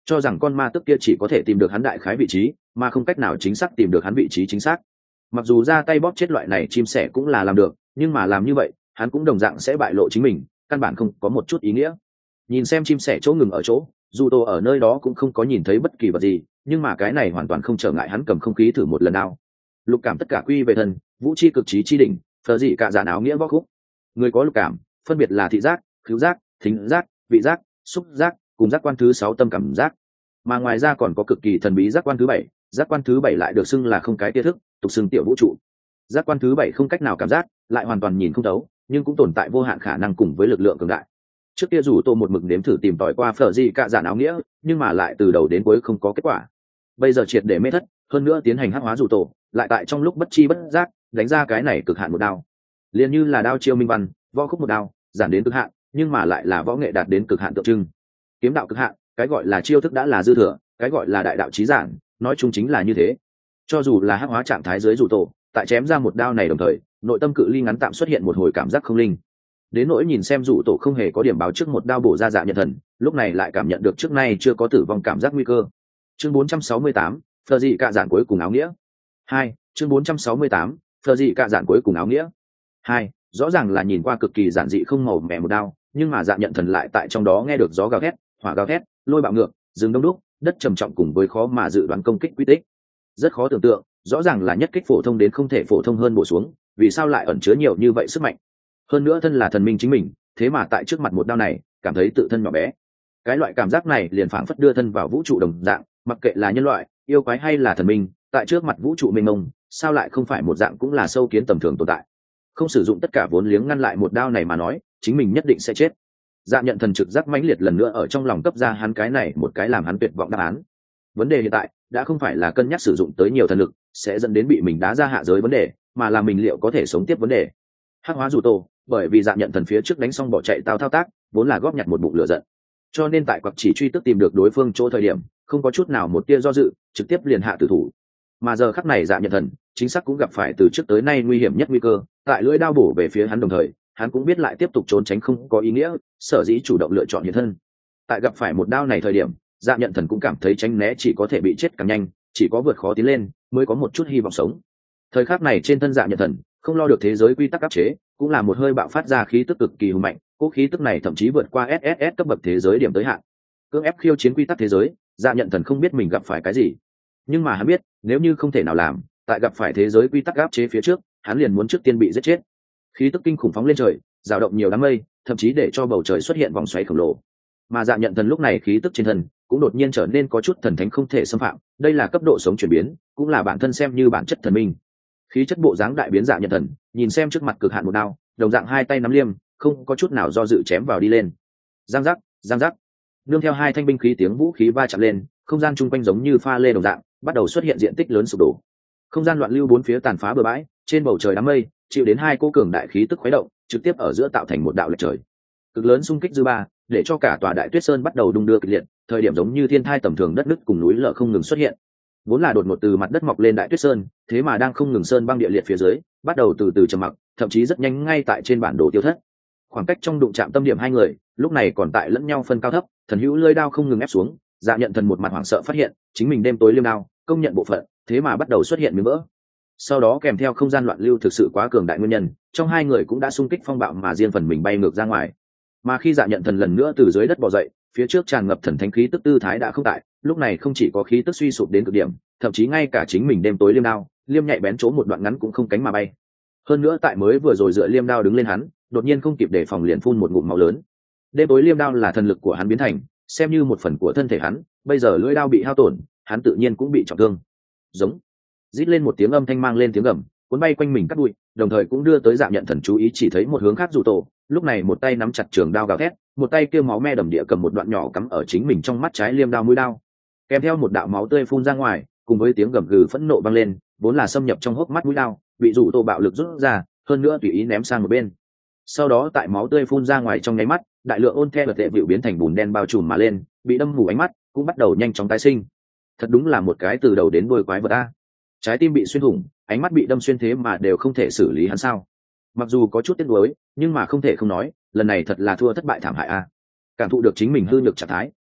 cho rằng con ma tức kia chỉ có thể tìm được hắn đại khái vị trí mà không cách nào chính xác tìm được hắn vị trí chính xác. Mặc dù ra tay bóp chết loại này chim sẻ cũng là làm được, nhưng mà làm như vậy hắn cũng đồng dạng sẽ bại lộ chính mình, căn bản không có một chút ý nghĩa. Nhìn xem chim sẻ chỗ ngừng ở chỗ, dù tô ở nơi đó cũng không có nhìn thấy bất kỳ vật gì, nhưng mà cái này hoàn toàn không trở ngại hắn cầm không khí thử một lần nào. Lục cảm tất cả quy về thân, vũ chi cực trí chi đỉnh, phờ gì cả dàn áo nghĩa võ khúc. Người có lục cảm phân biệt là thị giác, khứu giác, thính giác, vị giác, xúc giác cùng giác quan thứ sáu tâm cảm giác. Mà ngoài ra còn có cực kỳ thần bí giác quan thứ bảy, giác quan thứ bảy lại được xưng là không cái tia thức, tục xưng tiểu vũ trụ. Giác quan thứ bảy không cách nào cảm giác, lại hoàn toàn nhìn không thấu, nhưng cũng tồn tại vô hạn khả năng cùng với lực lượng cường đại. Trước kia dù tô một mực nếm thử tìm tòi qua phở gì cả dàn áo nghĩa, nhưng mà lại từ đầu đến cuối không có kết quả. Bây giờ triệt để mê thất, hơn nữa tiến hành hắc hóa dù tổ, lại tại trong lúc bất chi bất giác đánh ra cái này cực hạn một đao. Liền như là đao chiêu minh văn, võ khúc một đao, giản đến cực hạn, nhưng mà lại là võ nghệ đạt đến cực hạn tượng trưng. Kiếm đạo cực hạn, cái gọi là chiêu thức đã là dư thừa, cái gọi là đại đạo chí giản, nói chung chính là như thế. Cho dù là hắc hóa trạng thái dưới dù tổ, tại chém ra một đao này đồng thời, nội tâm cự ly ngắn tạm xuất hiện một hồi cảm giác không linh. Đến nỗi nhìn xem dụ tổ không hề có điểm báo trước một đao bổ ra dạ nhận thần, lúc này lại cảm nhận được trước nay chưa có tử vong cảm giác nguy cơ. Chương bốn trăm sáu mươi tám, phờ dị cạ giản cuối cùng áo nghĩa. Hai, chương bốn trăm sáu mươi tám, phờ dị cạ giản cuối cùng áo nghĩa. Hai, rõ ràng là nhìn qua cực kỳ giản dị không màu mẻ một đao, nhưng mà dạ nhận thần lại tại trong đó nghe được gió gào thét, hỏa gào thét, lôi bạo ngược, rừng đông đúc, đất trầm trọng cùng với khó mà dự đoán công kích quy tích. Rất khó tưởng tượng, rõ ràng là nhất kích phổ thông đến không thể phổ thông hơn bổ xuống, vì sao lại ẩn chứa nhiều như vậy sức mạnh. Hơn nữa thân là thần minh chính mình, thế mà tại trước mặt một đao này cảm thấy tự thân nhỏ bé. Cái loại cảm giác này liền phảng phất đưa thân vào vũ trụ đồng dạng, mặc kệ là nhân loại, yêu quái hay là thần minh, tại trước mặt vũ trụ mênh mông, sao lại không phải một dạng cũng là sâu kiến tầm thường tồn tại. Không sử dụng tất cả vốn liếng ngăn lại một đao này mà nói, chính mình nhất định sẽ chết. Dạ nhận thần trực giác mãnh liệt lần nữa ở trong lòng cấp ra hắn cái này một cái làm hắn tuyệt vọng đáp án. Vấn đề hiện tại đã không phải là cân nhắc sử dụng tới nhiều thần lực sẽ dẫn đến bị mình đá ra hạ giới vấn đề, mà là mình liệu có thể sống tiếp vấn đề. Hắc hóa dù tổ, bởi vì dạ nhận thần phía trước đánh xong bỏ chạy tao thao tác, vốn là góp nhặt một bụng lửa giận, cho nên tại quặc chỉ truy tức tìm được đối phương chỗ thời điểm, không có chút nào một tia do dự, trực tiếp liền hạ tử thủ. Mà giờ khắc này dạ nhận thần chính xác cũng gặp phải từ trước tới nay nguy hiểm nhất nguy cơ, tại lưỡi đao bổ về phía hắn đồng thời, hắn cũng biết lại tiếp tục trốn tránh không có ý nghĩa, sở dĩ chủ động lựa chọn hiện thân. Tại gặp phải một đao này thời điểm, dạ nhận thần cũng cảm thấy tránh né chỉ có thể bị chết càng nhanh, chỉ có vượt khó tiến lên mới có một chút hy vọng sống. Thời khắc này trên thân dạ nhận thần không lo được thế giới quy tắc áp chế, cũng là một hơi bạo phát ra khí tức cực kỳ hùng mạnh, cỗ khí tức này thậm chí vượt qua ét ét ét cấp bậc thế giới điểm tới hạn. Cưỡng ép khiêu chiến quy tắc thế giới, dạ nhận thần không biết mình gặp phải cái gì, nhưng mà hắn biết nếu như không thể nào làm, tại gặp phải thế giới quy tắc áp chế phía trước, hắn liền muốn trước tiên bị giết chết. Khí tức kinh khủng phóng lên trời, dao động nhiều đám mây, thậm chí để cho bầu trời xuất hiện vòng xoáy khổng lồ. Mà dạ nhận thần lúc này khí tức trên thân cũng đột nhiên trở nên có chút thần thánh không thể xâm phạm, đây là cấp độ sống chuyển biến, cũng là bản thân xem như bản chất thần minh. Khí chất bộ dáng đại biến dạ nhận thần, nhìn xem trước mặt cực hạn một đao, đồng dạng hai tay nắm liêm, không có chút nào do dự chém vào đi lên. Giang giác, giang giác. Nương theo hai thanh binh khí tiếng vũ khí va chạm lên, không gian chung quanh giống như pha lê đồng dạng, bắt đầu xuất hiện diện tích lớn sụp đổ. Không gian loạn lưu bốn phía tàn phá bừa bãi, trên bầu trời đám mây chịu đến hai cô cường đại khí tức khuấy động, trực tiếp ở giữa tạo thành một đạo lệch trời. Cực lớn xung kích dư ba, để cho cả tòa đại tuyết sơn bắt đầu đung đưa kịch liệt, thời điểm giống như thiên thai tầm thường đất nứt cùng núi lở không ngừng xuất hiện. Vốn là đột ngột từ mặt đất mọc lên đại tuyết sơn, thế mà đang không ngừng sơn băng địa liệt phía dưới, bắt đầu từ từ trầm mặc, thậm chí rất nhanh ngay tại trên bản đồ tiêu thất. Khoảng cách trong đụng chạm tâm điểm hai người, lúc này còn tại lẫn nhau phân cao thấp, thần hữu lưỡi đao không ngừng ép xuống, dạ nhận thần một mặt hoảng sợ phát hiện, chính mình đêm tối liêm đao, công nhận bộ phận, thế mà bắt đầu xuất hiện miếng vỡ. Sau đó kèm theo không gian loạn lưu thực sự quá cường đại nguyên nhân, trong hai người cũng đã xung kích phong bạo mà riêng phần mình bay ngược ra ngoài. Mà khi dạ nhận thần lần nữa từ dưới đất bò dậy, phía trước tràn ngập thần thánh khí tức tư thái đã không tại, lúc này không chỉ có khí tức suy sụp đến cực điểm, thậm chí ngay cả chính mình đêm tối liêm đao, liêm nhạy bén chỗ một đoạn ngắn cũng không cánh mà bay. Hơn nữa tại mới vừa rồi dựa liêm đao đứng lên hắn, đột nhiên không kịp đề phòng liền phun một ngụm máu lớn. Đêm tối liêm đao là thần lực của hắn biến thành, xem như một phần của thân thể hắn, bây giờ lưỡi đao bị hao tổn, hắn tự nhiên cũng bị trọng thương. Giống, rít lên một tiếng âm thanh mang lên tiếng gầm, cuốn bay quanh mình cắt bụi, đồng thời cũng đưa tới dạ nhận thần chú ý chỉ thấy một hướng khác dù tổ, lúc này một tay nắm chặt trường đao gào thét, một tay kêu máu me đầm địa cầm một đoạn nhỏ cắm ở chính mình trong mắt trái liêm đao mũi đao, kèm theo một đạo máu tươi phun ra ngoài, cùng với tiếng gầm gừ phẫn nộ vang lên, vốn là xâm nhập trong hốc mắt mũi đao, bị dù tổ bạo lực rút ra, hơn nữa tùy ý ném sang một bên. Sau đó tại máu tươi phun ra ngoài trong nháy mắt, đại lượng ôn the vật tệ vịu biến thành bùn đen bao trùm mà lên, bị đâm mù ánh mắt cũng bắt đầu nhanh chóng tái sinh. Thật đúng là một cái từ đầu đến đuôi quái vật a. Trái tim bị xuyên thủng, ánh mắt bị đâm xuyên thế mà đều không thể xử lý hắn sao? Mặc dù có chút tiếc nuối, nhưng mà không thể không nói, lần này thật là thua thất bại thảm hại a. Cảm thụ được chính mình hư nhược trạng thái,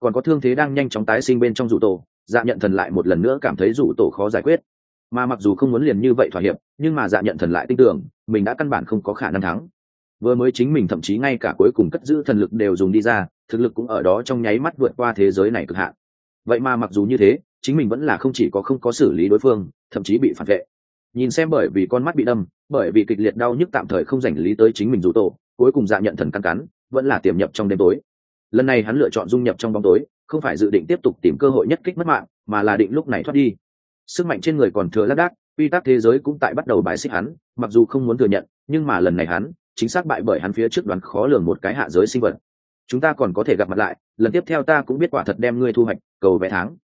còn có thương thế đang nhanh chóng tái sinh bên trong rủ tổ, dạ nhận thần lại một lần nữa cảm thấy rủ tổ khó giải quyết. Mà mặc dù không muốn liền như vậy thỏa hiệp, nhưng mà dạ nhận thần lại tin tưởng mình đã căn bản không có khả năng thắng. Vừa mới chính mình thậm chí ngay cả cuối cùng cất giữ thần lực đều dùng đi ra, thực lực cũng ở đó trong nháy mắt vượt qua thế giới này cực hạn. Vậy mà mặc dù như thế, chính mình vẫn là không chỉ có không có xử lý đối phương, thậm chí bị phản vệ. Nhìn xem bởi vì con mắt bị đâm, bởi vì kịch liệt đau nhức tạm thời không dành lý tới chính mình rủ tổ, cuối cùng dạ nhận thần căn cắn, vẫn là tiềm nhập trong đêm tối. Lần này hắn lựa chọn dung nhập trong bóng tối, không phải dự định tiếp tục tìm cơ hội nhất kích mất mạng, mà là định lúc này thoát đi. Sức mạnh trên người còn thừa lác đác, quy tắc thế giới cũng tại bắt đầu bài xích hắn, mặc dù không muốn thừa nhận, nhưng mà lần này hắn chính xác bại bởi hắn phía trước đoán khó lường một cái hạ giới sinh vật. Chúng ta còn có thể gặp mặt lại, lần tiếp theo ta cũng biết quả thật đem ngươi thu hoạch, cầu vẽ tháng.